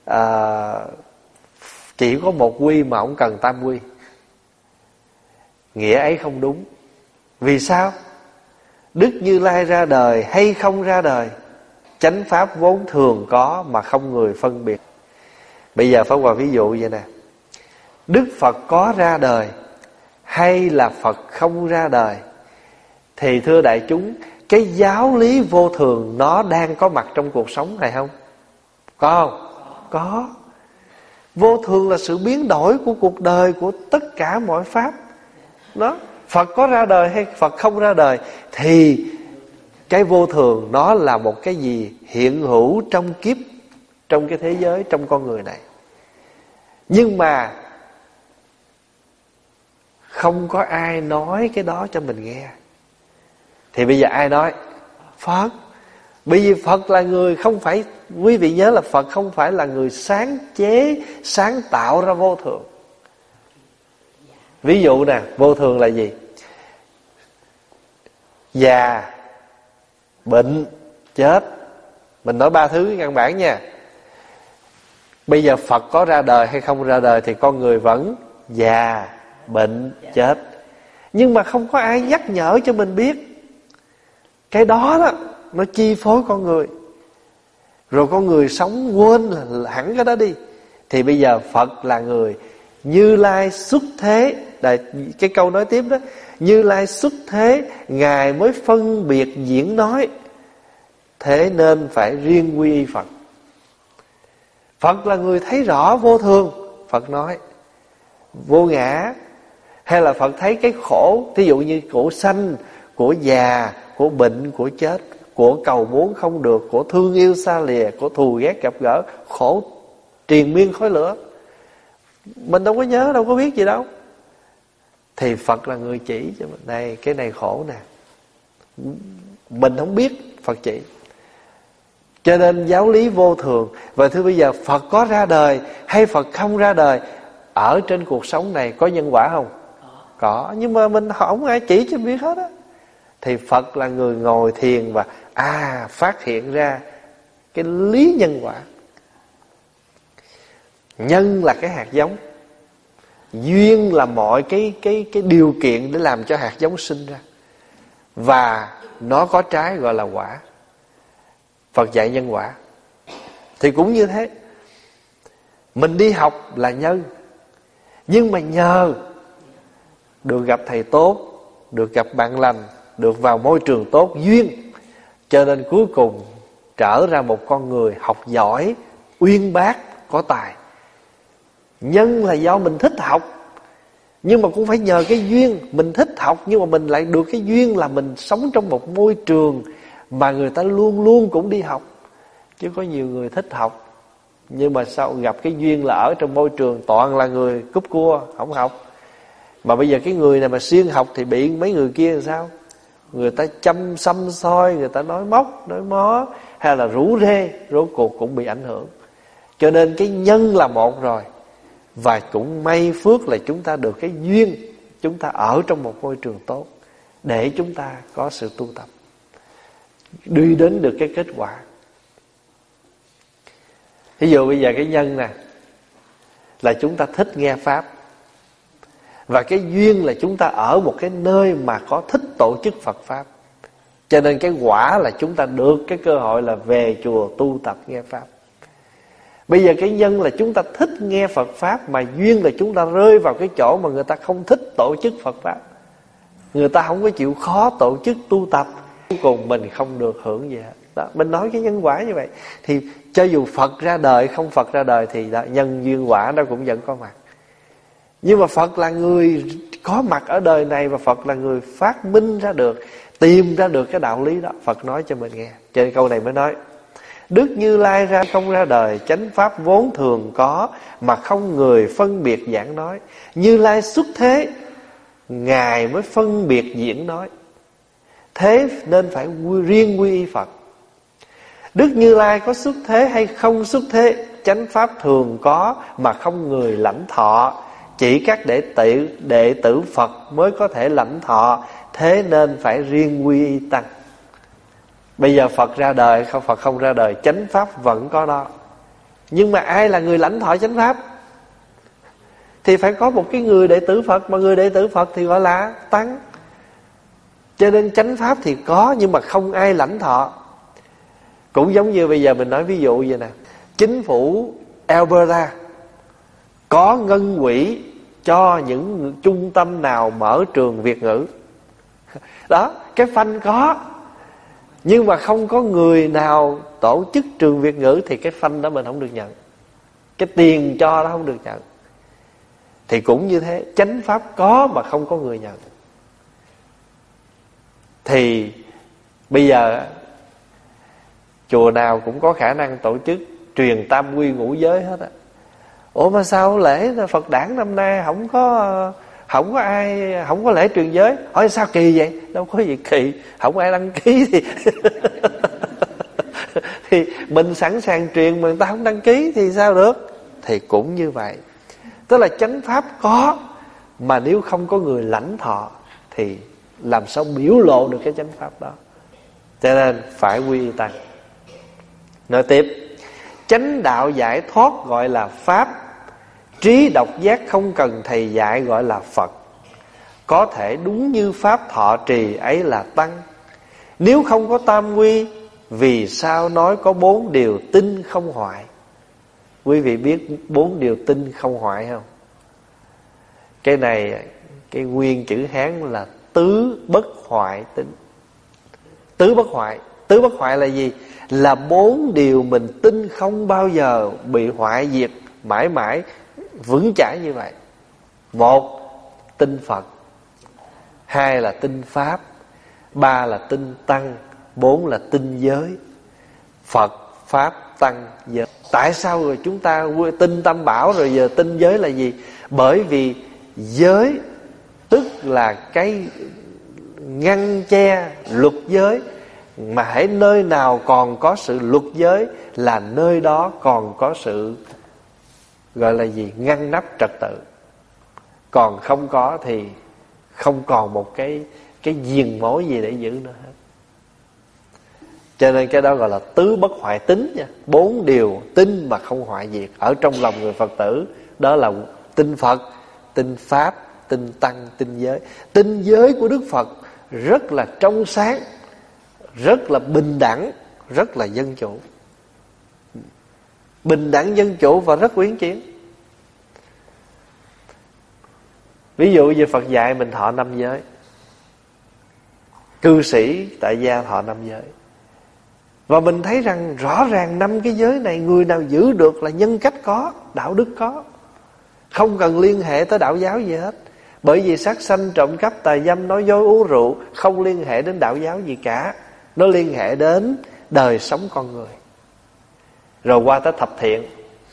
chỉ có một quy mà không cần tam quy. Nghĩa ấy không đúng. Vì sao? Đức Như Lai ra đời hay không ra đời, chánh pháp vốn thường có mà không người phân biệt. Bây giờ Pháp Hòa ví dụ vậy nè. Đức Phật có ra đời hay là Phật không ra đời, thì thưa đại chúng, cái giáo lý vô thường nó đang có mặt trong cuộc sống này không? Có không? Có. Vô thường là sự biến đổi của cuộc đời, của tất cả mọi pháp đó. Phật có ra đời hay Phật không ra đời, thì cái vô thường nó là một cái gì hiện hữu trong kiếp, trong cái thế giới, trong con người này. Nhưng mà không có ai nói cái đó cho mình nghe. Thì bây giờ ai nói? Phật. Bởi vì Phật là người không phải, quý vị nhớ là Phật không phải là người sáng chế, sáng tạo ra vô thường. Ví dụ nè, vô thường là gì? Già, bệnh, chết. Mình nói ba thứ căn bản nha. Bây giờ Phật có ra đời hay không ra đời thì con người vẫn già, bệnh, chết. Nhưng mà không có ai nhắc nhở cho mình biết. Cái đó đó, nó chi phối con người. Rồi con người sống quên là hẳn cái đó đi. Thì bây giờ Phật là người Như Lai xuất thế. Cái câu nói tiếp đó, Như Lai xuất thế, Ngài mới phân biệt diễn nói, thế nên phải riêng quy y Phật. Phật là người thấy rõ vô thường, Phật nói vô ngã. Hay là Phật thấy cái khổ, thí dụ như của sanh, của già, của bệnh, của chết, của cầu muốn không được, của thương yêu xa lìa, của thù ghét gặp gỡ, khổ triền miên khói lửa. Mình đâu có nhớ, đâu có biết gì đâu. Thì Phật là người chỉ cho mình, này cái này khổ nè. Mình không biết, Phật chỉ. Cho nên giáo lý vô thường. Và thưa bây giờ Phật có ra đời hay Phật không ra đời, ở trên cuộc sống này có nhân quả không? Có. Nhưng mà mình không ai chỉ cho biết hết á. Thì Phật là người ngồi thiền và phát hiện ra cái lý nhân quả. Nhân là cái hạt giống, duyên là mọi cái điều kiện để làm cho hạt giống sinh ra, và nó có trái gọi là quả. Phật dạy nhân quả. Thì cũng như thế, mình đi học là nhân, nhưng mà nhờ được gặp thầy tốt, được gặp bạn lành, được vào môi trường tốt, duyên, cho nên cuối cùng trở ra một con người học giỏi, uyên bác, có tài. Nhân là do mình thích học, nhưng mà cũng phải nhờ cái duyên. Mình thích học nhưng mà mình lại được cái duyên là mình sống trong một môi trường mà người ta luôn luôn cũng đi học. Chứ có nhiều người thích học Nhưng mà sau gặp cái duyên là ở trong môi trường toàn là người cúp cua, không học. Mà bây giờ cái người này mà siêng học thì bị mấy người kia làm sao? Người ta chăm xăm soi, người ta nói móc, nói mó, hay là rủ rê, rốt cuộc cũng bị ảnh hưởng. Cho nên cái nhân là một rồi. Và cũng may phước là chúng ta được cái duyên, chúng ta ở trong một môi trường tốt để chúng ta có sự tu tập, đi đến được cái kết quả. Ví dụ bây giờ cái nhân nè là chúng ta thích nghe Pháp, và cái duyên là chúng ta ở một cái nơi mà có thích tổ chức Phật Pháp. Cho nên cái quả là chúng ta được cái cơ hội là về chùa tu tập nghe Pháp. Bây giờ cái nhân là chúng ta thích nghe Phật Pháp, mà duyên là chúng ta rơi vào cái chỗ mà người ta không thích tổ chức Phật Pháp, người ta không có chịu khó tổ chức tu tập, cuối cùng mình không được hưởng gì hết. Đó, mình nói cái nhân quả như vậy. Thì cho dù Phật ra đời, không Phật ra đời thì đó, nhân duyên quả nó cũng vẫn có mặt. Nhưng mà Phật là người có mặt ở đời này, và Phật là người phát minh ra được, tìm ra được cái đạo lý đó. Phật nói cho mình nghe. Cho nên câu này mới nói: Đức Như Lai ra không ra đời, chánh pháp vốn thường có, mà không người phân biệt giảng nói. Như Lai xuất thế, Ngài mới phân biệt diễn nói. Thế nên phải riêng quy y Phật. Đức Như Lai có xuất thế hay không xuất thế, chánh pháp thường có, mà không người lãnh thọ. Chỉ các đệ tử Phật mới có thể lãnh thọ. Thế nên phải riêng quy y tăng. Bây giờ Phật ra đời, không Phật không ra đời, chánh pháp vẫn có đó. Nhưng mà ai là người lãnh thọ chánh pháp? Thì phải có một cái người đệ tử Phật, mà người đệ tử Phật thì gọi là tăng. Cho nên chánh pháp thì có, nhưng mà không ai lãnh thọ. Cũng giống như bây giờ mình nói ví dụ vậy nè, chính phủ Alberta có ngân quỹ cho những trung tâm nào mở trường Việt ngữ. Đó, cái phanh có, nhưng mà không có người nào tổ chức trường Việt ngữ thì cái phanh đó mình không được nhận, cái tiền cho đó không được nhận. Thì cũng như thế, chánh pháp có mà không có người nhận. Thì bây giờ chùa nào cũng có khả năng tổ chức truyền tam quy ngũ giới hết á. Ủa mà sao lễ Phật đản năm nay không có lễ truyền giới? Hỏi sao kỳ vậy? Đâu có gì kỳ, không ai đăng ký thì thì mình sẵn sàng truyền mà người ta không đăng ký thì sao được? Thì cũng như vậy. Tức là chánh pháp có, mà nếu không có người lãnh thọ thì làm sao biểu lộ được cái chánh pháp đó. Cho nên phải quy y tăng. Nói tiếp: chánh đạo giải thoát gọi là pháp, trí độc giác không cần thầy dạy gọi là Phật. Có thể đúng như pháp thọ trì ấy là tăng. Nếu không có tam quy, vì sao nói có 4 điều tinh không hoại? Quý vị biết 4 điều tinh không hoại không? Cái này, cái nguyên chữ Hán là tứ bất hoại tinh. Tứ bất hoại. Tứ bất hoại là gì? Là 4 điều mình tin không bao giờ bị hoại diệt, mãi mãi vững chãi như vậy. 1. Tin Phật. 2 là tin Pháp. 3 là tin Tăng. 4 là tin giới. Phật, Pháp, Tăng, giới. Tại sao rồi chúng ta tin Tam Bảo rồi giờ tin giới là gì? Bởi vì giới tức là cái ngăn che luật giới. Mà hễ nơi nào còn có sự luật giới là nơi đó còn có sự gọi là gì? Ngăn nắp trật tự. Còn không có thì không còn một cái diền mối gì để giữ nữa hết. Cho nên cái đó gọi là tứ bất hoại tính nha. 4 điều tin mà không hoại diệt ở trong lòng người Phật tử. Đó là tin Phật, tin Pháp, tin Tăng, tin giới. Tin giới của Đức Phật rất là trong sáng, rất là bình đẳng, rất là dân chủ. Bình đẳng, dân chủ và rất uyển chuyển. Ví dụ như Phật dạy mình thọ 5 giới. Cư sĩ tại gia thọ 5 giới. Và mình thấy rằng rõ ràng 5 cái giới này người nào giữ được là nhân cách có, đạo đức có, không cần liên hệ tới đạo giáo gì hết. Bởi vì sát sanh, trộm cắp, tà dâm, nói dối, uống rượu không liên hệ đến đạo giáo gì cả. Nó liên hệ đến đời sống con người. Rồi qua tới thập thiện.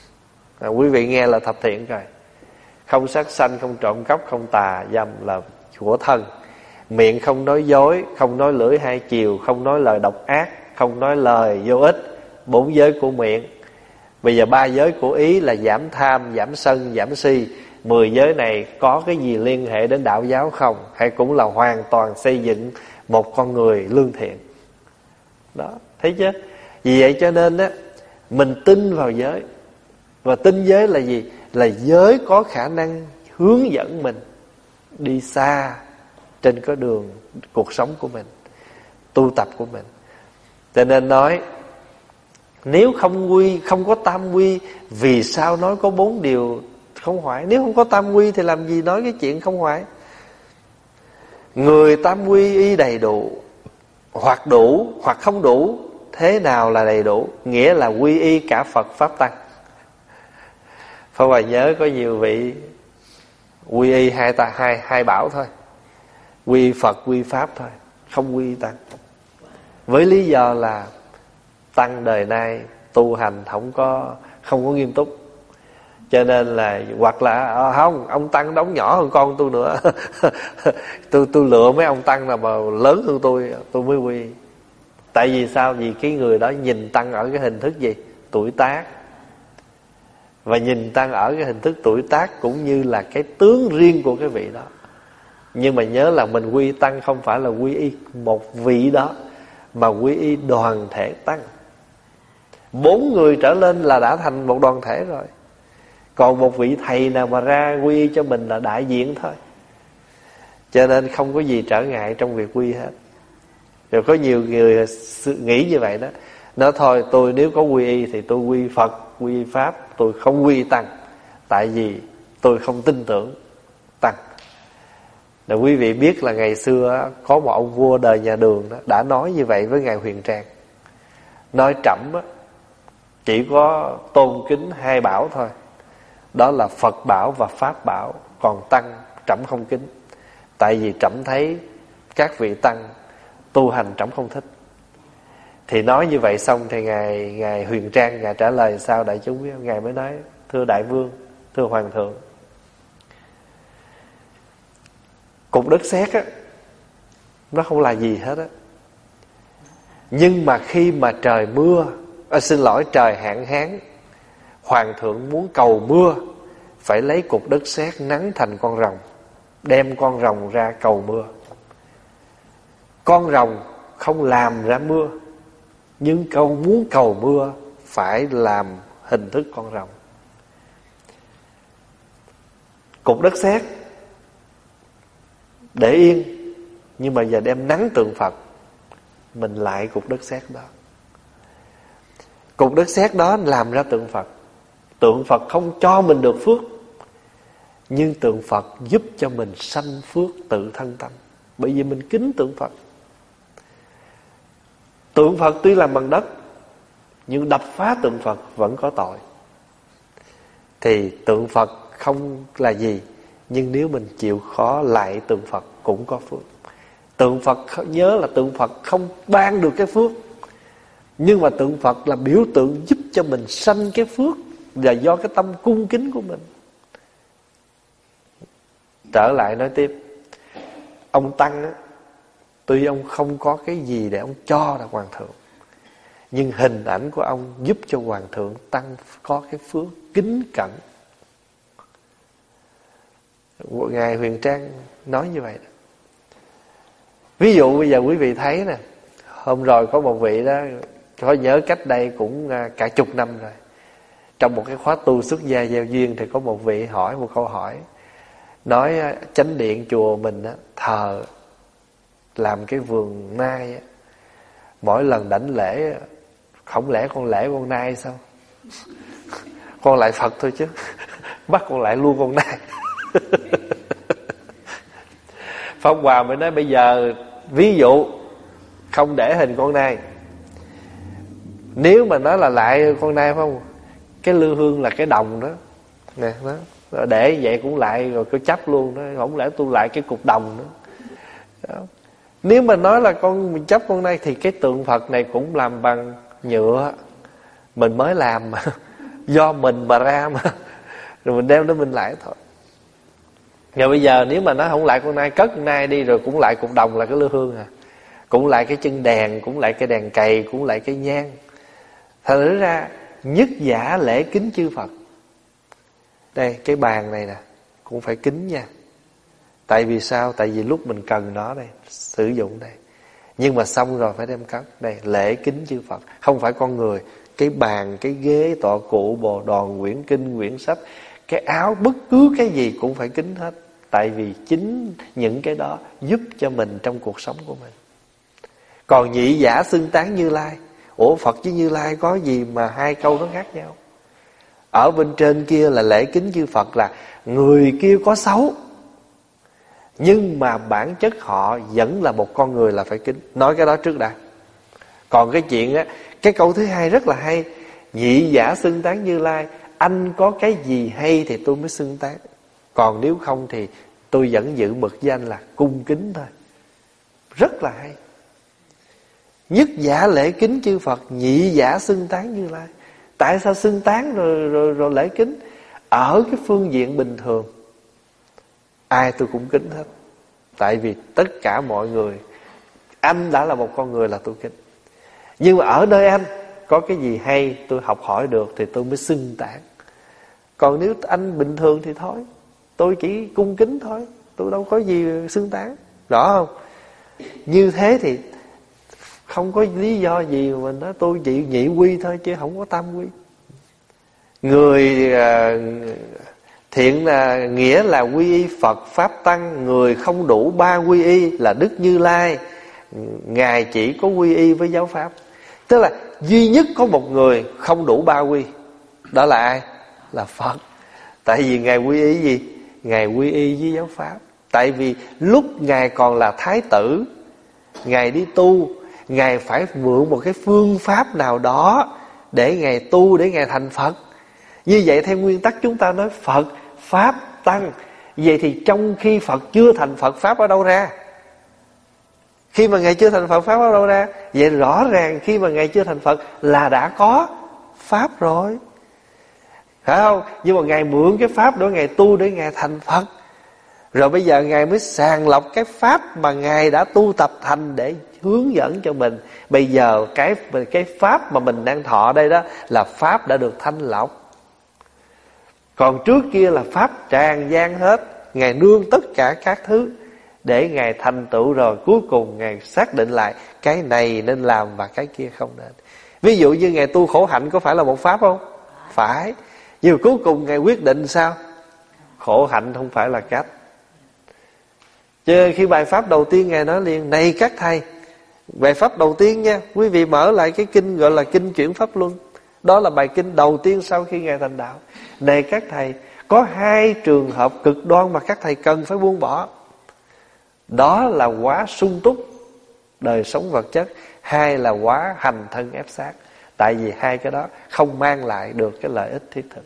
Quý vị nghe là thập thiện rồi. Không sát sanh, không trộm cắp, không tà dâm là của thân. Miệng không nói dối, không nói lưỡi hai chiều, không nói lời độc ác, không nói lời vô ích. 4 giới của miệng. Bây giờ 3 giới của ý là giảm tham, giảm sân, giảm si. 10 giới này có cái gì liên hệ đến đạo giáo không? Hay cũng là hoàn toàn xây dựng một con người lương thiện. Đó, thấy chưa? Vì vậy cho nên á, mình tin vào giới. Và tin giới là gì? Là giới có khả năng hướng dẫn mình đi xa trên cái đường cuộc sống của mình, tu tập của mình. Cho nên nói, nếu không có tam quy, vì sao nói có 4 điều không hoại? Nếu không có tam quy thì làm gì nói cái chuyện không hoại? Người tam quy y đầy đủ, hoặc đủ hoặc không đủ. Thế nào là đầy đủ? Nghĩa là quy y cả Phật Pháp Tăng. Pháp Hòa nhớ có nhiều vị quy y hai bảo thôi, quy y Phật, quy y Pháp thôi, không quy y Tăng. Với lý do là Tăng đời nay tu hành không có nghiêm túc. Cho nên là hoặc là không, ông Tăng đóng nhỏ hơn con tôi nữa. tôi lựa mấy ông Tăng nào mà lớn hơn tôi mới quy. Tại vì sao? Vì cái người đó nhìn Tăng ở cái hình thức gì? Tuổi tác. Và nhìn Tăng ở cái hình thức tuổi tác cũng như là cái tướng riêng của cái vị đó. Nhưng mà nhớ là mình quy Tăng không phải là quy y một vị đó, mà quy y đoàn thể Tăng. 4 người trở lên là đã thành một đoàn thể rồi. Còn một vị thầy nào mà ra quy y cho mình là đại diện thôi. Cho nên không có gì trở ngại trong việc quy hết. Rồi có nhiều người nghĩ như vậy đó. Nói thôi, tôi nếu có quy y thì tôi quy Phật, quy Pháp, tôi không quy Tăng. Tại vì tôi không tin tưởng Tăng. Rồi quý vị biết là ngày xưa có một ông vua đời nhà Đường đó, đã nói như vậy với ngài Huyền Trang. Nói Trẫm chỉ có tôn kính 2 bảo thôi, đó là Phật bảo và Pháp bảo. Còn Tăng Trẫm không kính. Tại vì Trẫm thấy các vị Tăng tu hành Trẫm không thích. Thì nói như vậy xong thì ngài Huyền Trang ngài trả lời sao đại chúng biết? Ngài mới nói: thưa đại vương, thưa hoàng thượng, cục đất sét á, nó không là gì hết á. Nhưng mà khi mà trời mưa, trời hạn hán, hoàng thượng muốn cầu mưa, phải lấy cục đất sét nắn thành con rồng, đem con rồng ra cầu mưa. Con rồng không làm ra mưa, nhưng muốn cầu mưa phải làm hình thức con rồng. Cục đất sét để yên, nhưng mà giờ đem nắn tượng Phật, mình lại cục đất sét đó. Cục đất sét đó làm ra tượng Phật. Tượng Phật không cho mình được phước, nhưng tượng Phật giúp cho mình sanh phước tự thân tâm. Bởi vì mình kính tượng Phật. Tượng Phật tuy làm bằng đất, nhưng đập phá tượng Phật vẫn có tội. Thì tượng Phật không là gì, nhưng nếu mình chịu khó lại tượng Phật cũng có phước. Tượng Phật, nhớ là tượng Phật không ban được cái phước, nhưng mà tượng Phật là biểu tượng giúp cho mình sanh cái phước, là do cái tâm cung kính của mình. Trở lại nói tiếp, ông Tăng á, tuy ông không có cái gì để ông cho là hoàng thượng, nhưng hình ảnh của ông giúp cho hoàng thượng Tăng có cái phước kính cẩn. Ngài Huyền Trang nói như vậy đó. Ví dụ bây giờ quý vị thấy nè, hôm rồi có một vị đó, có nhớ cách đây cũng cả chục năm rồi, trong một cái khóa tu xuất gia gieo duyên, thì có một vị hỏi một câu hỏi, nói chánh điện chùa mình á, thờ làm cái vườn nai á, mỗi lần đảnh lễ, không lẽ con lễ con nai sao? Con lại Phật thôi chứ, bắt con lại luôn con nai. Pháp Hòa mới nói bây giờ ví dụ không để hình con nai, nếu mà nói là lại con nai phải không, cái lư hương là cái đồng đó nè, đó để vậy cũng lại rồi cứ chấp luôn đó, không lẽ tu lại cái cục đồng nữa đó. Nếu mà nói là mình chấp con nai thì cái tượng Phật này cũng làm bằng nhựa, mình mới làm mà do mình mà ra mà. Rồi mình đem nó mình lại thôi. Rồi bây giờ nếu mà nó không lại con nai, cất con nai đi rồi cũng lại cục đồng là cái lư hương à, cũng lại cái chân đèn, cũng lại cái đèn cầy, cũng lại cái nhang. Thật ra nhất giả lễ kính chư Phật. Đây cái bàn này nè cũng phải kính nha. Tại vì sao? Tại vì lúc mình cần nó đây, sử dụng đây. Nhưng mà xong rồi phải đem cất. Đây lễ kính chư Phật, không phải con người. Cái bàn, cái ghế, tọa cụ, bồ đòn, quyển kinh, quyển sách, cái áo, bất cứ cái gì cũng phải kính hết. Tại vì chính những cái đó giúp cho mình trong cuộc sống của mình. Còn nhị giả xưng tán Như Lai. Ủa Phật với Như Lai có gì mà hai câu nó khác nhau? Ở bên trên kia là lễ kính chư Phật là người kia có xấu, nhưng mà bản chất họ vẫn là một con người là phải kính. Nói cái đó trước đã. Còn cái chuyện á, cái câu thứ hai rất là hay. Nhị giả xưng tán Như Lai, anh có cái gì hay thì tôi mới xưng tán. Còn nếu không thì tôi vẫn giữ mực danh là cung kính thôi. Rất là hay. Nhất giả lễ kính chư Phật, nhị giả xưng tán Như Lai. Tại sao xưng tán rồi lễ kính? Ở cái phương diện bình thường ai tôi cũng kính hết. Tại vì tất cả mọi người, anh đã là một con người là tôi kính. Nhưng mà ở nơi anh có cái gì hay tôi học hỏi được thì tôi mới xưng tán. Còn nếu anh bình thường thì thôi, tôi chỉ cung kính thôi, tôi đâu có gì xưng tán. Rõ không? Như thế thì không có lý do gì mà nói tôi chỉ nhị quy thôi chứ không có tam quy. Người thiện là nghĩa là quy y Phật Pháp Tăng. Người không đủ ba quy y là Đức Như Lai. Ngài chỉ có quy y với giáo Pháp. Tức là duy nhất có một người không đủ ba quy. Đó là ai? Là Phật. Tại vì Ngài quy y gì? Ngài quy y với giáo Pháp. Tại vì lúc Ngài còn là Thái tử, Ngài đi tu, Ngài phải mượn một cái phương pháp nào đó để Ngài tu, để Ngài thành Phật. Như vậy theo nguyên tắc chúng ta nói Phật, Pháp, Tăng. Vậy thì trong khi Phật chưa thành Phật, Pháp ở đâu ra? Khi mà Ngài chưa thành Phật, Pháp ở đâu ra? Vậy rõ ràng khi mà Ngài chưa thành Phật là đã có Pháp rồi, phải không? Nhưng mà Ngài mượn cái Pháp để Ngài tu, để Ngài thành Phật. Rồi bây giờ Ngài mới sàng lọc cái Pháp mà Ngài đã tu tập thành để hướng dẫn cho mình. Bây giờ cái Pháp mà mình đang thọ đây đó là Pháp đã được thanh lọc. Còn trước kia là Pháp tràn gian hết. Ngài nương tất cả các thứ để Ngài thành tựu, rồi cuối cùng Ngài xác định lại cái này nên làm và cái kia không nên. Ví dụ như Ngài tu khổ hạnh có phải là một Pháp không? Phải. Nhưng cuối cùng Ngài quyết định sao? Khổ hạnh không phải là cách. Chứ khi bài Pháp đầu tiên Ngài nói liền: này các thầy, bài Pháp đầu tiên nha, quý vị mở lại cái kinh gọi là Kinh Chuyển Pháp Luân. Đó là bài kinh đầu tiên sau khi Ngài thành đạo. Này các thầy, có hai trường hợp cực đoan mà các thầy cần phải buông bỏ. Đó là quá sung túc đời sống vật chất, hai là quá hành thân ép sát. Tại vì hai cái đó không mang lại được cái lợi ích thiết thực.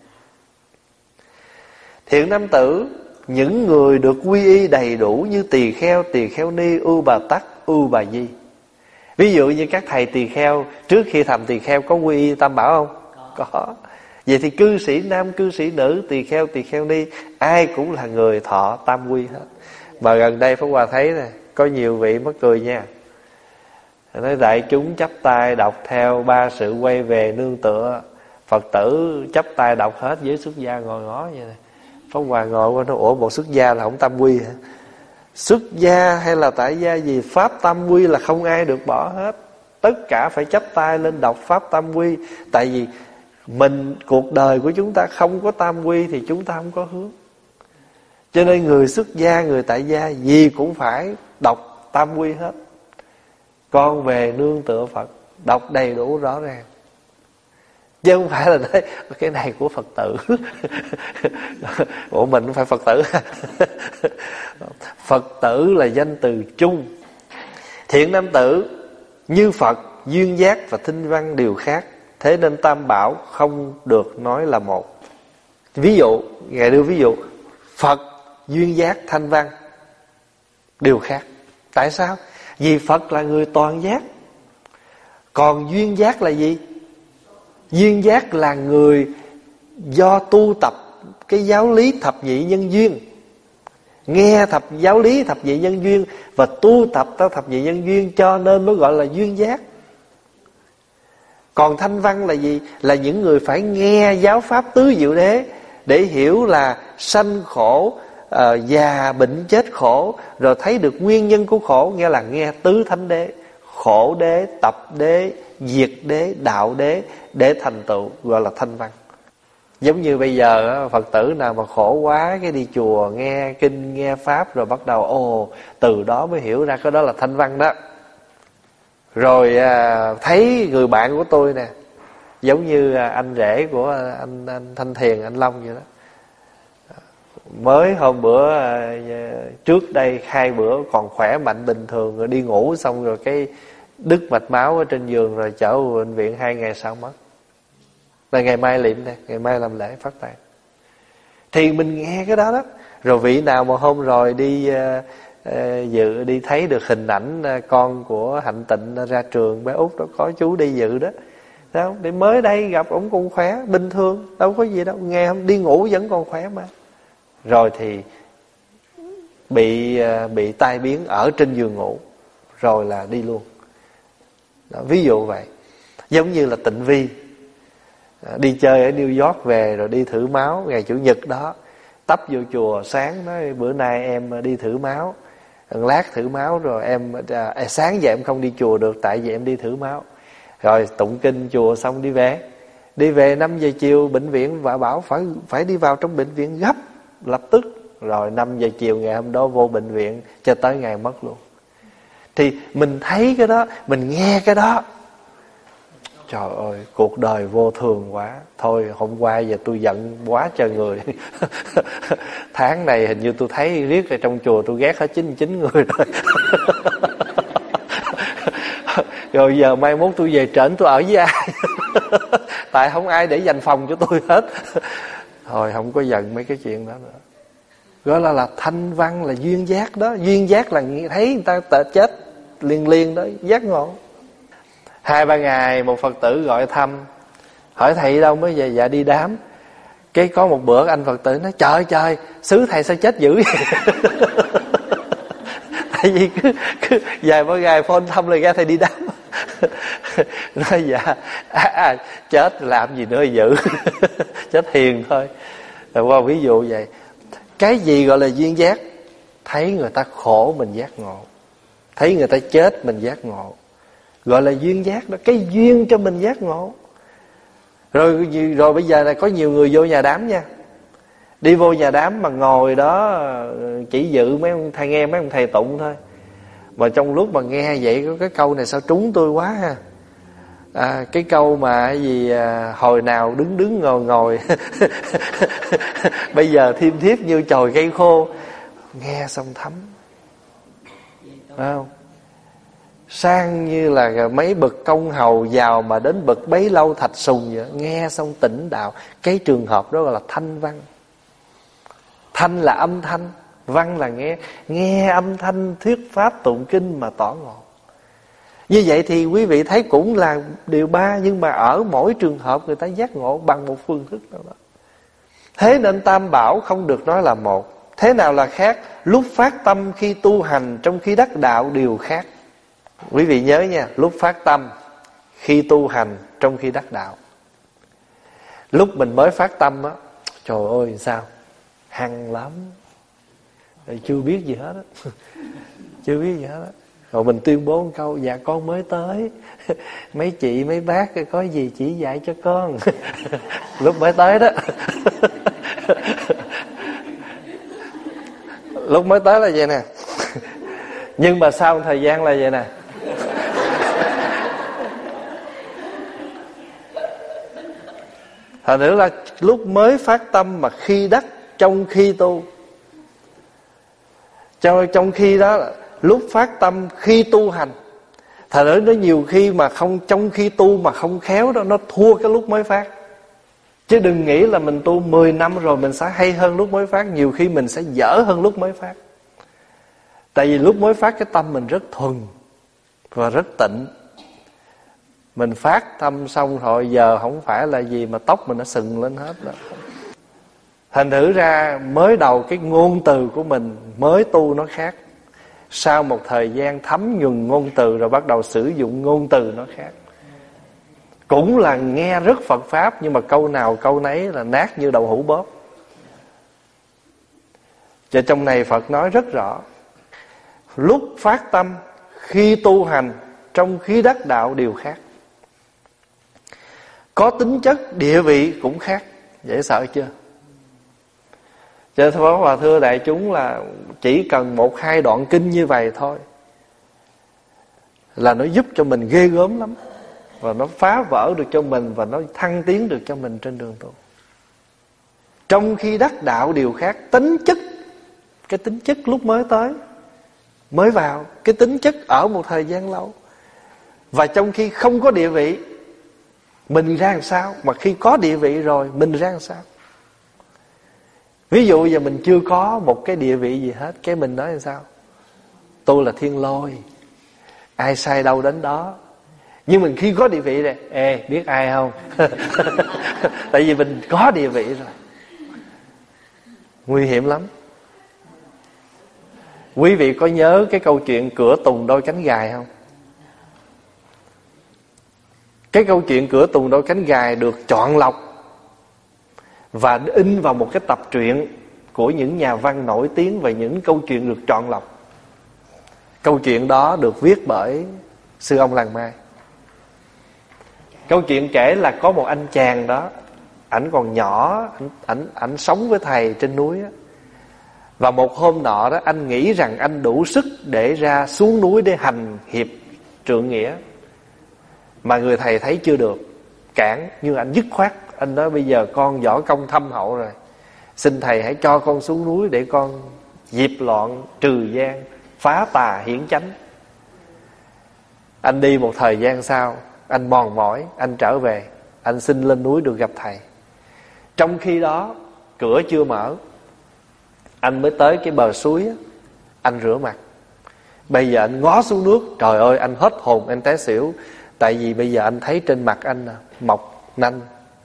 Thiện nam tử, những người được quy y đầy đủ như tỳ kheo ni, ưu bà tắc, ưu bà di. Ví dụ như các thầy tỳ kheo trước khi thành tỳ kheo có quy y tam bảo không? Có. Vậy thì cư sĩ nam, cư sĩ nữ, tỳ kheo ni, ai cũng là người thọ tam quy hết. Mà gần đây Pháp Hòa thấy nè, có nhiều vị mắc cười nha. Nói đại chúng chắp tay đọc theo ba sự quay về nương tựa. Phật tử chắp tay đọc hết, với xuất gia ngồi ngó vậy này. Pháp Hòa ngồi qua nói: ủa, một xuất gia là không tam quy hả? Xuất gia hay là tại gia gì, Pháp tam quy là không ai được bỏ hết. Tất cả phải chắp tay lên đọc Pháp tam quy. Tại vì cuộc đời của chúng ta không có tam quy thì chúng ta không có hướng. Cho nên người xuất gia, người tại gia gì cũng phải đọc tam quy hết. Con về nương tựa Phật, đọc đầy đủ rõ ràng. Chứ không phải là nói cái này của Phật tử. Ủa mình không phải Phật tử. Phật tử là danh từ chung. Thiện nam tử, như Phật, duyên giác và thinh văn đều khác. Thế nên tam bảo không được nói là một. Ví dụ, Ngài đưa ví dụ, Phật, duyên giác, thanh văn đều khác. Tại sao? Vì Phật là người toàn giác. Còn duyên giác là gì? Duyên giác là người do tu tập cái giáo lý thập nhị nhân duyên, nghe giáo lý thập nhị nhân duyên và tu tập theo thập nhị nhân duyên, cho nên mới gọi là duyên giác. Còn thanh văn là gì? Là những người phải nghe giáo pháp tứ diệu đế để hiểu là sanh khổ, già bệnh chết khổ, rồi thấy được nguyên nhân của khổ, nghĩa là nghe tứ thánh đế: khổ đế, tập đế, diệt đế, đạo đế, để thành tựu, gọi là thanh văn. Giống như bây giờ Phật tử nào mà khổ quá, cái đi chùa nghe kinh nghe pháp, rồi bắt đầu từ đó mới hiểu ra cái đó là thanh văn đó. Rồi thấy người bạn của tôi nè, giống như anh rể của anh Thanh Thiền, anh Long vậy đó, mới hôm bữa trước đây 2 bữa còn khỏe mạnh bình thường, rồi đi ngủ xong rồi cái đứt mạch máu ở trên giường, rồi chở vào bệnh viện 2 ngày sau mất. Là ngày mai liệm nè, ngày mai làm lễ phát tạng. Thì mình nghe cái đó đó. Rồi vị nào mà hôm rồi đi thấy được hình ảnh con của Hạnh Tịnh ra trường, bé Út đó, có chú đi dự đó, đâu để mới đây gặp ổng còn khỏe bình thường, đâu có gì đâu, nghe không, đi ngủ vẫn còn khỏe mà. Rồi thì bị tai biến ở trên giường ngủ, rồi là đi luôn đó, ví dụ vậy. Giống như là Tịnh Vi đi chơi ở New York về, rồi đi thử máu ngày Chủ nhật đó, tấp vô chùa sáng nói bữa nay em đi thử máu, lát thử máu rồi sáng giờ em không đi chùa được tại vì em đi thử máu. Rồi tụng kinh chùa xong đi về 5 giờ chiều bệnh viện, và bảo phải đi vào trong bệnh viện gấp lập tức. Rồi 5 giờ chiều ngày hôm đó vô bệnh viện cho tới ngày mất luôn. Thì mình thấy cái đó, mình nghe cái đó, trời ơi, cuộc đời vô thường quá. Thôi hôm qua giờ tôi giận quá trời người. Tháng này hình như tôi thấy riết ở trong chùa tôi ghét hết 99 người rồi. Rồi giờ mai mốt tôi về trển tôi ở với ai? Tại không ai để dành phòng cho tôi hết. Thôi không có giận mấy cái chuyện đó nữa. Gọi là thanh văn, là duyên giác đó. Duyên giác là thấy người ta chết liền đó, giác ngộ. 2-3 ngày một Phật tử gọi thăm, hỏi thầy đâu mới về? Dạ đi đám. Cái có một bữa anh Phật tử nói trời xứ thầy sao chết dữ vậy? Tại vì cứ vài ba ngày phone thăm rồi ra thầy đi đám. Nói dạ chết làm gì nữa dữ. Chết hiền thôi. Rồi qua ví dụ vậy. Cái gì gọi là duyên giác? Thấy người ta khổ mình giác ngộ, thấy người ta chết mình giác ngộ, gọi là duyên giác đó. Cái duyên cho mình giác ngộ. Rồi bây giờ là có nhiều người vô nhà đám nha, đi vô nhà đám mà ngồi đó chỉ dự nghe mấy ông thầy tụng thôi. Mà trong lúc mà nghe vậy có cái câu này sao trúng tôi quá ha. Cái câu mà gì hồi nào đứng ngồi bây giờ thiêm thiếp như chồi cây khô. Nghe xong thấm, phải không? Sang như là mấy bậc công hầu, giàu mà đến bậc bấy lâu thạch sùng vậy. Nghe xong tỉnh đạo. Cái trường hợp đó gọi là thanh văn. Thanh là âm thanh, văn là nghe âm thanh thuyết pháp tụng kinh mà tỏ ngộ. Như vậy thì quý vị thấy cũng là điều ba, nhưng mà ở mỗi trường hợp người ta giác ngộ bằng một phương thức nào đó. Thế nên tam bảo không được nói là một. Thế nào là khác? Lúc phát tâm khi tu hành, trong khi đắc đạo đều khác. Quý vị nhớ nha, lúc phát tâm khi tu hành, trong khi đắc đạo. Lúc mình mới phát tâm á, trời ơi sao hăng lắm, chưa biết gì hết á. Chưa biết gì hết á. Rồi mình tuyên bố một câu: dạ con mới tới, mấy chị mấy bác có gì chỉ dạy cho con. Lúc mới tới đó. Lúc mới tới là vậy nè. Nhưng mà sau một thời gian là vậy nè. Thật nữa là lúc mới phát tâm mà khi đắc, trong khi tu. Trong khi đó, lúc phát tâm khi tu hành. Thật nữa nó nhiều khi mà không, trong khi tu mà không khéo đó, nó thua cái lúc mới phát. Chứ đừng nghĩ là mình tu 10 năm rồi mình sẽ hay hơn lúc mới phát. Nhiều khi mình sẽ dở hơn lúc mới phát. Tại vì lúc mới phát cái tâm mình rất thuần và rất tịnh. Mình phát tâm xong rồi giờ không phải là gì mà tóc mình nó sừng lên hết đó. Thành thử ra mới đầu cái ngôn từ của mình mới tu nó khác. Sau một thời gian thấm nhuần ngôn từ rồi bắt đầu sử dụng ngôn từ nó khác. Cũng là nghe rất Phật Pháp, nhưng mà câu nào câu nấy là nát như đậu hũ bóp. Và trong này Phật nói rất rõ, lúc phát tâm, khi tu hành, trong khi đắc đạo đều khác. Có tính chất địa vị cũng khác. Dễ sợ chưa? Cho nên Pháp thưa đại chúng là chỉ cần 1-2 đoạn kinh như vậy thôi là nó giúp cho mình ghê gớm lắm. Và nó phá vỡ được cho mình, và nó thăng tiến được cho mình trên đường tu. Trong khi đắc đạo đều khác. Tính chất, cái tính chất lúc mới tới, mới vào, cái tính chất ở một thời gian lâu. Và trong khi không có địa vị, mình ra làm sao? Mà khi có địa vị rồi, mình ra làm sao? Ví dụ giờ mình chưa có một cái địa vị gì hết, cái mình nói làm sao? Tôi là thiên lôi, ai sai đâu đến đó. Nhưng mình khi có địa vị này, ê, biết ai không? Tại vì mình có địa vị rồi. Nguy hiểm lắm. Quý vị có nhớ cái câu chuyện cửa tùng đôi cánh gài không? Cái câu chuyện cửa tùng đôi cánh gài được chọn lọc và in vào một cái tập truyện của những nhà văn nổi tiếng về những câu chuyện được chọn lọc. Câu chuyện đó được viết bởi sư ông Làng Mai. Câu chuyện kể là có một anh chàng đó, ảnh còn nhỏ, ảnh sống với thầy trên núi á. Và một hôm nọ đó, anh nghĩ rằng anh đủ sức để ra xuống núi để hành hiệp trượng nghĩa. Mà người thầy thấy chưa được, cản, nhưng anh dứt khoát. Anh nói bây giờ con võ công thâm hậu rồi, xin thầy hãy cho con xuống núi để con diệt loạn trừ gian, phá tà hiển chánh. Anh đi một thời gian sau, anh mòn mỏi, anh trở về, anh xin lên núi được gặp thầy. Trong khi đó cửa chưa mở, anh mới tới cái bờ suối, anh rửa mặt. Bây giờ anh ngó xuống nước, trời ơi, anh hết hồn, anh té xỉu. Tại vì bây giờ anh thấy trên mặt anh mọc nanh,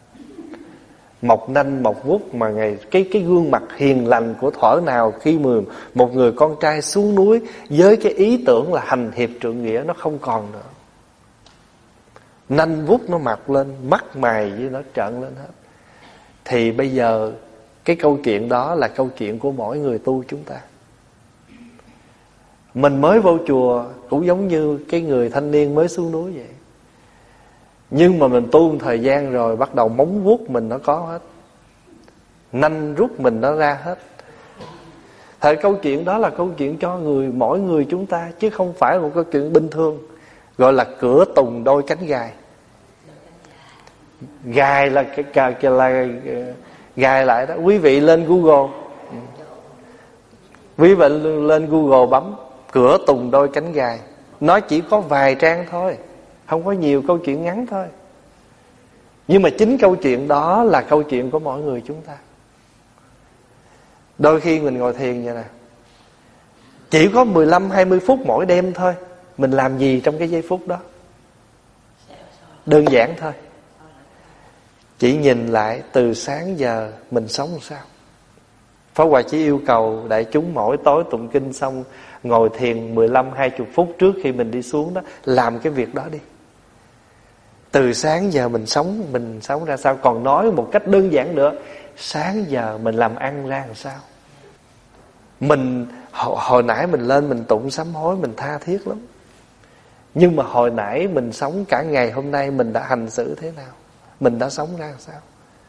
mọc vuốt. Mà cái gương mặt hiền lành của thuở nào khi một người con trai xuống núi với cái ý tưởng là hành hiệp trượng nghĩa, nó không còn nữa. Nanh vuốt nó mọc lên, mắt mày với nó trợn lên hết. Thì bây giờ cái câu chuyện đó là câu chuyện của mỗi người tu chúng ta. Mình mới vô chùa cũng giống như cái người thanh niên mới xuống núi vậy. Nhưng mà mình tu một thời gian rồi, bắt đầu móng vuốt mình nó có hết, nanh rút mình nó ra hết. Thời câu chuyện đó là câu chuyện cho mỗi người chúng ta, chứ không phải một câu chuyện bình thường. Gọi là cửa tùng đôi cánh gài. Gài là gài lại đó. Quý vị lên Google, quý vị lên Google bấm cửa tùng đôi cánh gài. Nó chỉ có vài trang thôi, không có nhiều, câu chuyện ngắn thôi. Nhưng mà chính câu chuyện đó là câu chuyện của mỗi người chúng ta. Đôi khi mình ngồi thiền vậy nè, chỉ có 15-20 phút mỗi đêm thôi. Mình làm gì trong cái giây phút đó? Đơn giản thôi, chỉ nhìn lại từ sáng giờ mình sống làm sao. Pháp Hòa chỉ yêu cầu đại chúng mỗi tối tụng kinh xong, ngồi thiền 15-20 phút trước khi mình đi xuống đó, làm cái việc đó đi. Từ sáng giờ mình sống ra sao. Còn nói một cách đơn giản nữa, sáng giờ mình làm ăn ra làm sao. Mình hồi nãy mình lên mình tụng sám hối, mình tha thiết lắm. Nhưng mà hồi nãy mình sống cả ngày hôm nay, mình đã hành xử thế nào, mình đã sống ra làm sao.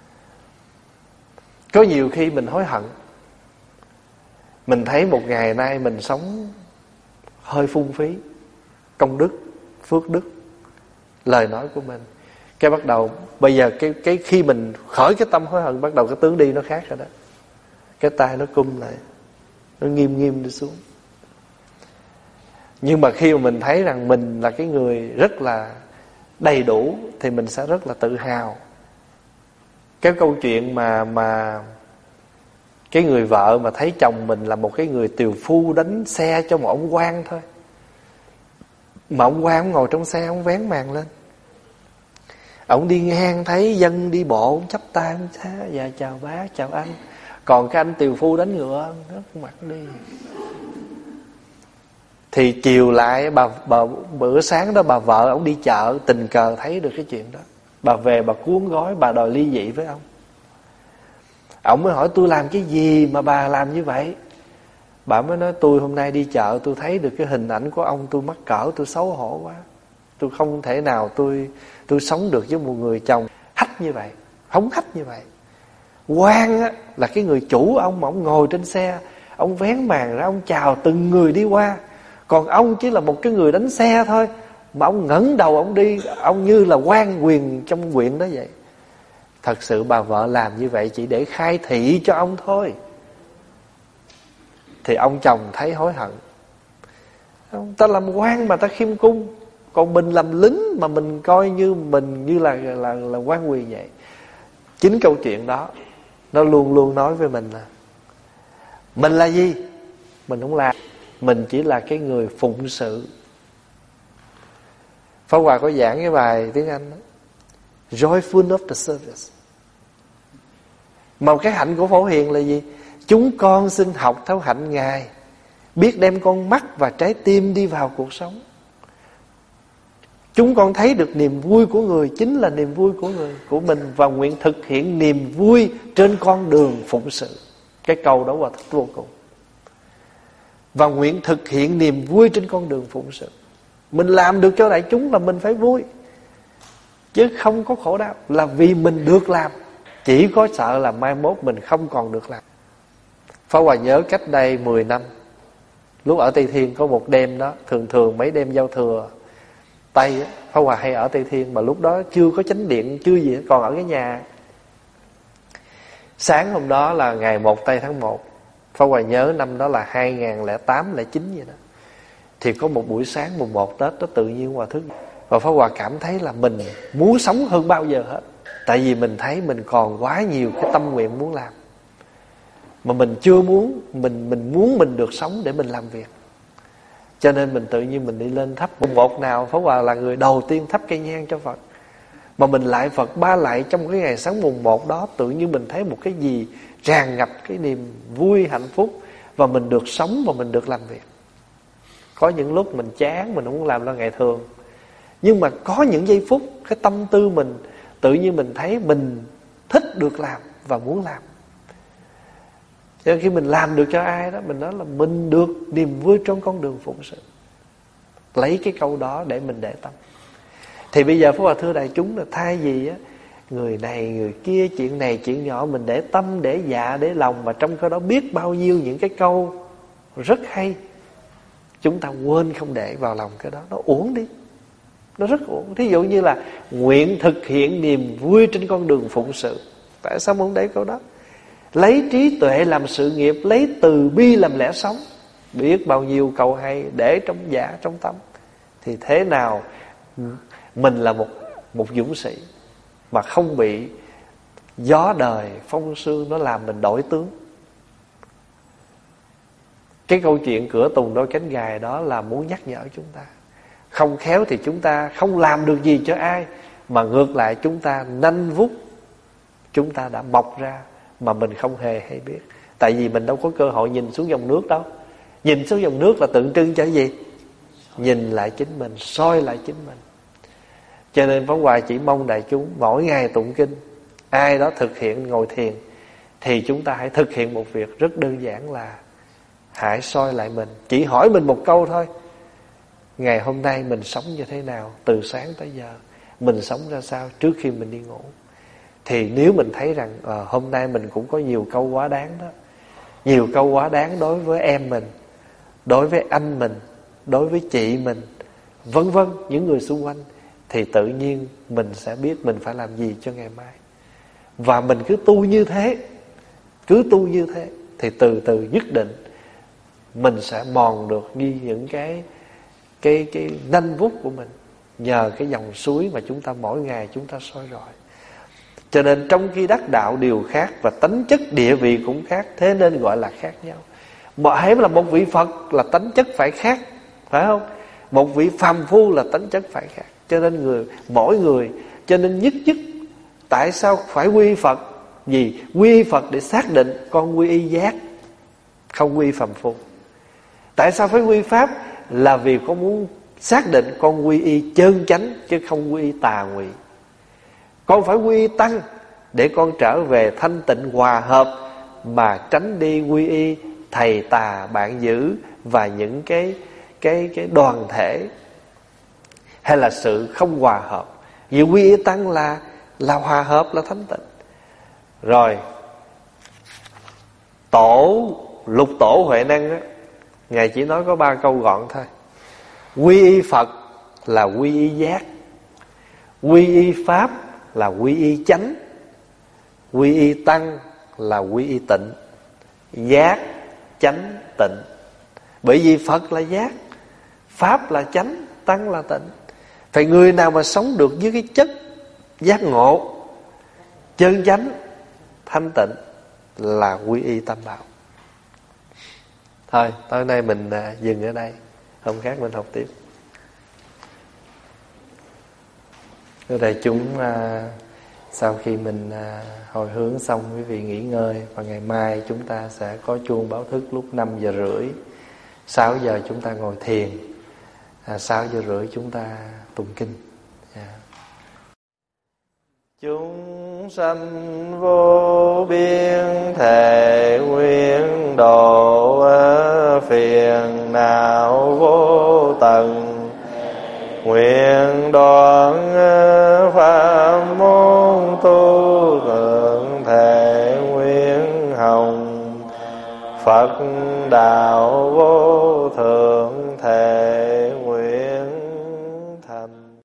Có nhiều khi mình hối hận, mình thấy một ngày nay mình sống hơi phung phí công đức, phước đức, lời nói của mình. Cái bắt đầu bây giờ cái khi mình khởi cái tâm hối hận, bắt đầu cái tướng đi nó khác rồi đó. Cái tay nó cung lại, nó nghiêm đi xuống. Nhưng mà khi mà mình thấy rằng mình là cái người rất là đầy đủ, thì mình sẽ rất là tự hào. Cái câu chuyện mà cái người vợ mà thấy chồng mình là một cái người tiều phu đánh xe cho một ông quan thôi, mà ông quan ngồi trong xe, ông vén màn lên, Ông đi ngang thấy dân đi bộ, ông chắp tay, ông dạ chào bác, chào anh. Còn cái anh tiều phu đánh ngựa, nó mặt đi. Thì chiều lại bữa sáng đó bà vợ ông đi chợ, tình cờ thấy được cái chuyện đó. Bà về bà cuốn gói, bà đòi ly dị với ông. Ông mới hỏi tôi làm cái gì mà bà làm như vậy. Bà mới nói tôi hôm nay đi chợ tôi thấy được cái hình ảnh của ông, tôi mắc cỡ, tôi xấu hổ quá. Tôi không thể nào tôi sống được với một người chồng hách như vậy, hống hách như vậy. Quan á, là cái người chủ ông mà ông ngồi trên xe, ông vén màn ra, ông chào từng người đi qua. Còn ông chỉ là một cái người đánh xe thôi, mà ông ngẩng đầu ông đi, ông như là quan quyền trong huyện đó vậy. Thật sự bà vợ làm như vậy chỉ để khai thị cho ông thôi. Thì ông chồng thấy hối hận. Ta làm quan mà ta khiêm cung, còn mình làm lính mà mình coi như mình như là quan quyền vậy. Chính câu chuyện đó nó luôn luôn nói với mình là mình là gì? Mình không làm, mình chỉ là cái người phụng sự. Pháp Hòa có giảng cái bài tiếng Anh đó, Joyful of the service. Mà cái hạnh của Phổ Hiền là gì? Chúng con xin học theo hạnh Ngài, biết đem con mắt và trái tim đi vào cuộc sống. Chúng con thấy được niềm vui của người chính là niềm vui của mình, và nguyện thực hiện niềm vui trên con đường phụng sự. Cái câu đó Hòa thích vô cùng. Và nguyện thực hiện niềm vui trên con đường phụng sự. Mình làm được cho đại chúng là mình phải vui, chứ không có khổ đau, là vì mình được làm. Chỉ có sợ là mai mốt mình không còn được làm. Pháp Hòa nhớ cách đây 10 năm, lúc ở Tây Thiên có một đêm đó, thường mấy đêm giao thừa Tây á, Pháp Hòa hay ở Tây Thiên, mà lúc đó chưa có chánh điện, chưa gì, còn ở cái nhà. Sáng hôm đó là ngày 1 Tây tháng 1, Pháp Hòa nhớ năm đó là 2008, 09 vậy đó. Thì có một buổi sáng mùng 1 Tết đó, tự nhiên Hòa thức. Và Pháp Hòa cảm thấy là mình muốn sống hơn bao giờ hết. Tại vì mình thấy mình còn quá nhiều cái tâm nguyện muốn làm, mà mình chưa muốn. Mình muốn mình được sống để mình làm việc. Cho nên mình tự nhiên mình đi lên thắp. Mùng 1 nào Pháp Hòa là người đầu tiên thắp cây nhang cho Phật. Mà mình lại Phật ba lại trong cái ngày sáng mùng 1 đó. Tự nhiên mình thấy một cái gì tràn ngập cái niềm vui hạnh phúc, và mình được sống và mình được làm việc. Có những lúc mình chán, mình không muốn làm là ngày thường, nhưng mà có những giây phút cái tâm tư mình tự nhiên mình thấy mình thích được làm và muốn làm. Cho nên khi mình làm được cho ai đó, mình nói là mình được niềm vui trong con đường phụng sự. Lấy cái câu đó để mình để tâm. Thì bây giờ Pháp Hòa thưa đại chúng là thay vì á, người này người kia, chuyện này chuyện nhỏ, mình để tâm, để dạ, để lòng, mà trong cái đó biết bao nhiêu những cái câu rất hay, chúng ta quên không để vào lòng cái đó. Nó uổng đi, nó rất uổng. Thí dụ như là nguyện thực hiện niềm vui trên con đường phụng sự. Tại sao không để câu đó? Lấy trí tuệ làm sự nghiệp, lấy từ bi làm lẽ sống. Biết bao nhiêu câu hay để trong dạ, trong tâm. Thì thế nào mình là một dũng sĩ mà không bị gió đời phong sương nó làm mình đổi tướng. Cái câu chuyện cửa tùng đôi cánh gài đó là muốn nhắc nhở chúng ta. Không khéo thì chúng ta không làm được gì cho ai, mà ngược lại chúng ta nanh vút, chúng ta đã mọc ra mà mình không hề hay biết. Tại vì mình đâu có cơ hội nhìn xuống dòng nước đâu. Nhìn xuống dòng nước là tượng trưng cho cái gì? Nhìn lại chính mình, soi lại chính mình. Cho nên Pháp Hòa chỉ mong đại chúng mỗi ngày tụng kinh, ai đó thực hiện ngồi thiền, thì chúng ta hãy thực hiện một việc rất đơn giản là hãy soi lại mình. Chỉ hỏi mình một câu thôi: ngày hôm nay mình sống như thế nào, từ sáng tới giờ mình sống ra sao trước khi mình đi ngủ. Thì nếu mình thấy rằng hôm nay mình cũng có nhiều câu quá đáng đó, nhiều câu quá đáng đối với em mình, đối với anh mình, đối với chị mình, vân vân, những người xung quanh, thì tự nhiên mình sẽ biết mình phải làm gì cho ngày mai. Và mình cứ tu như thế, thì từ từ nhất định mình sẽ mòn được đi những cái nanh vút của mình, nhờ cái dòng suối mà chúng ta mỗi ngày chúng ta soi rọi. Cho nên trong khi đắc đạo đều khác và tánh chất địa vị cũng khác, thế nên gọi là khác nhau. Mà hễ là một vị Phật là tánh chất phải khác, phải không? Một vị phàm phu là tánh chất phải khác. Cho nên mỗi người Cho nên nhất tại sao phải quy Phật? Vì quy Phật để xác định con quy y giác, không quy phàm phu. Tại sao phải quy Pháp? Là vì con muốn xác định con quy y chân chánh, chứ không quy y tà ngụy. Con phải quy y Tăng để con trở về thanh tịnh hòa hợp, mà tránh đi quy y thầy tà bạn dữ và những cái đoàn thể hay là sự không hòa hợp. Vì quy y Tăng là hòa hợp, là thanh tịnh. Rồi lục tổ Huệ Năng á, Ngài chỉ nói có 3 câu gọn thôi. Quy y Phật là quy y giác, quy y Pháp là quy y chánh, quy y Tăng là quy y tịnh. Giác, chánh, tịnh. Bởi vì Phật là giác, Pháp là chánh, Tăng là tịnh. Phải người nào mà sống được với cái chất giác ngộ chân chánh thanh tịnh là quy y Tam Bảo. Thôi tối nay mình dừng ở đây, hôm khác mình học tiếp. Ở đây chúng sau khi mình hồi hướng xong, quý vị nghỉ ngơi. Và ngày mai chúng ta sẽ có chuông báo thức lúc 5:30. 6 giờ chúng ta ngồi thiền, 6:30 chúng ta tụng kinh. Chúng sanh vô biên thể nguyện độ, phiền não vô tận nguyện đoạn, pháp môn tu thượng thể nguyện hồng, Phật đạo vô thượng thể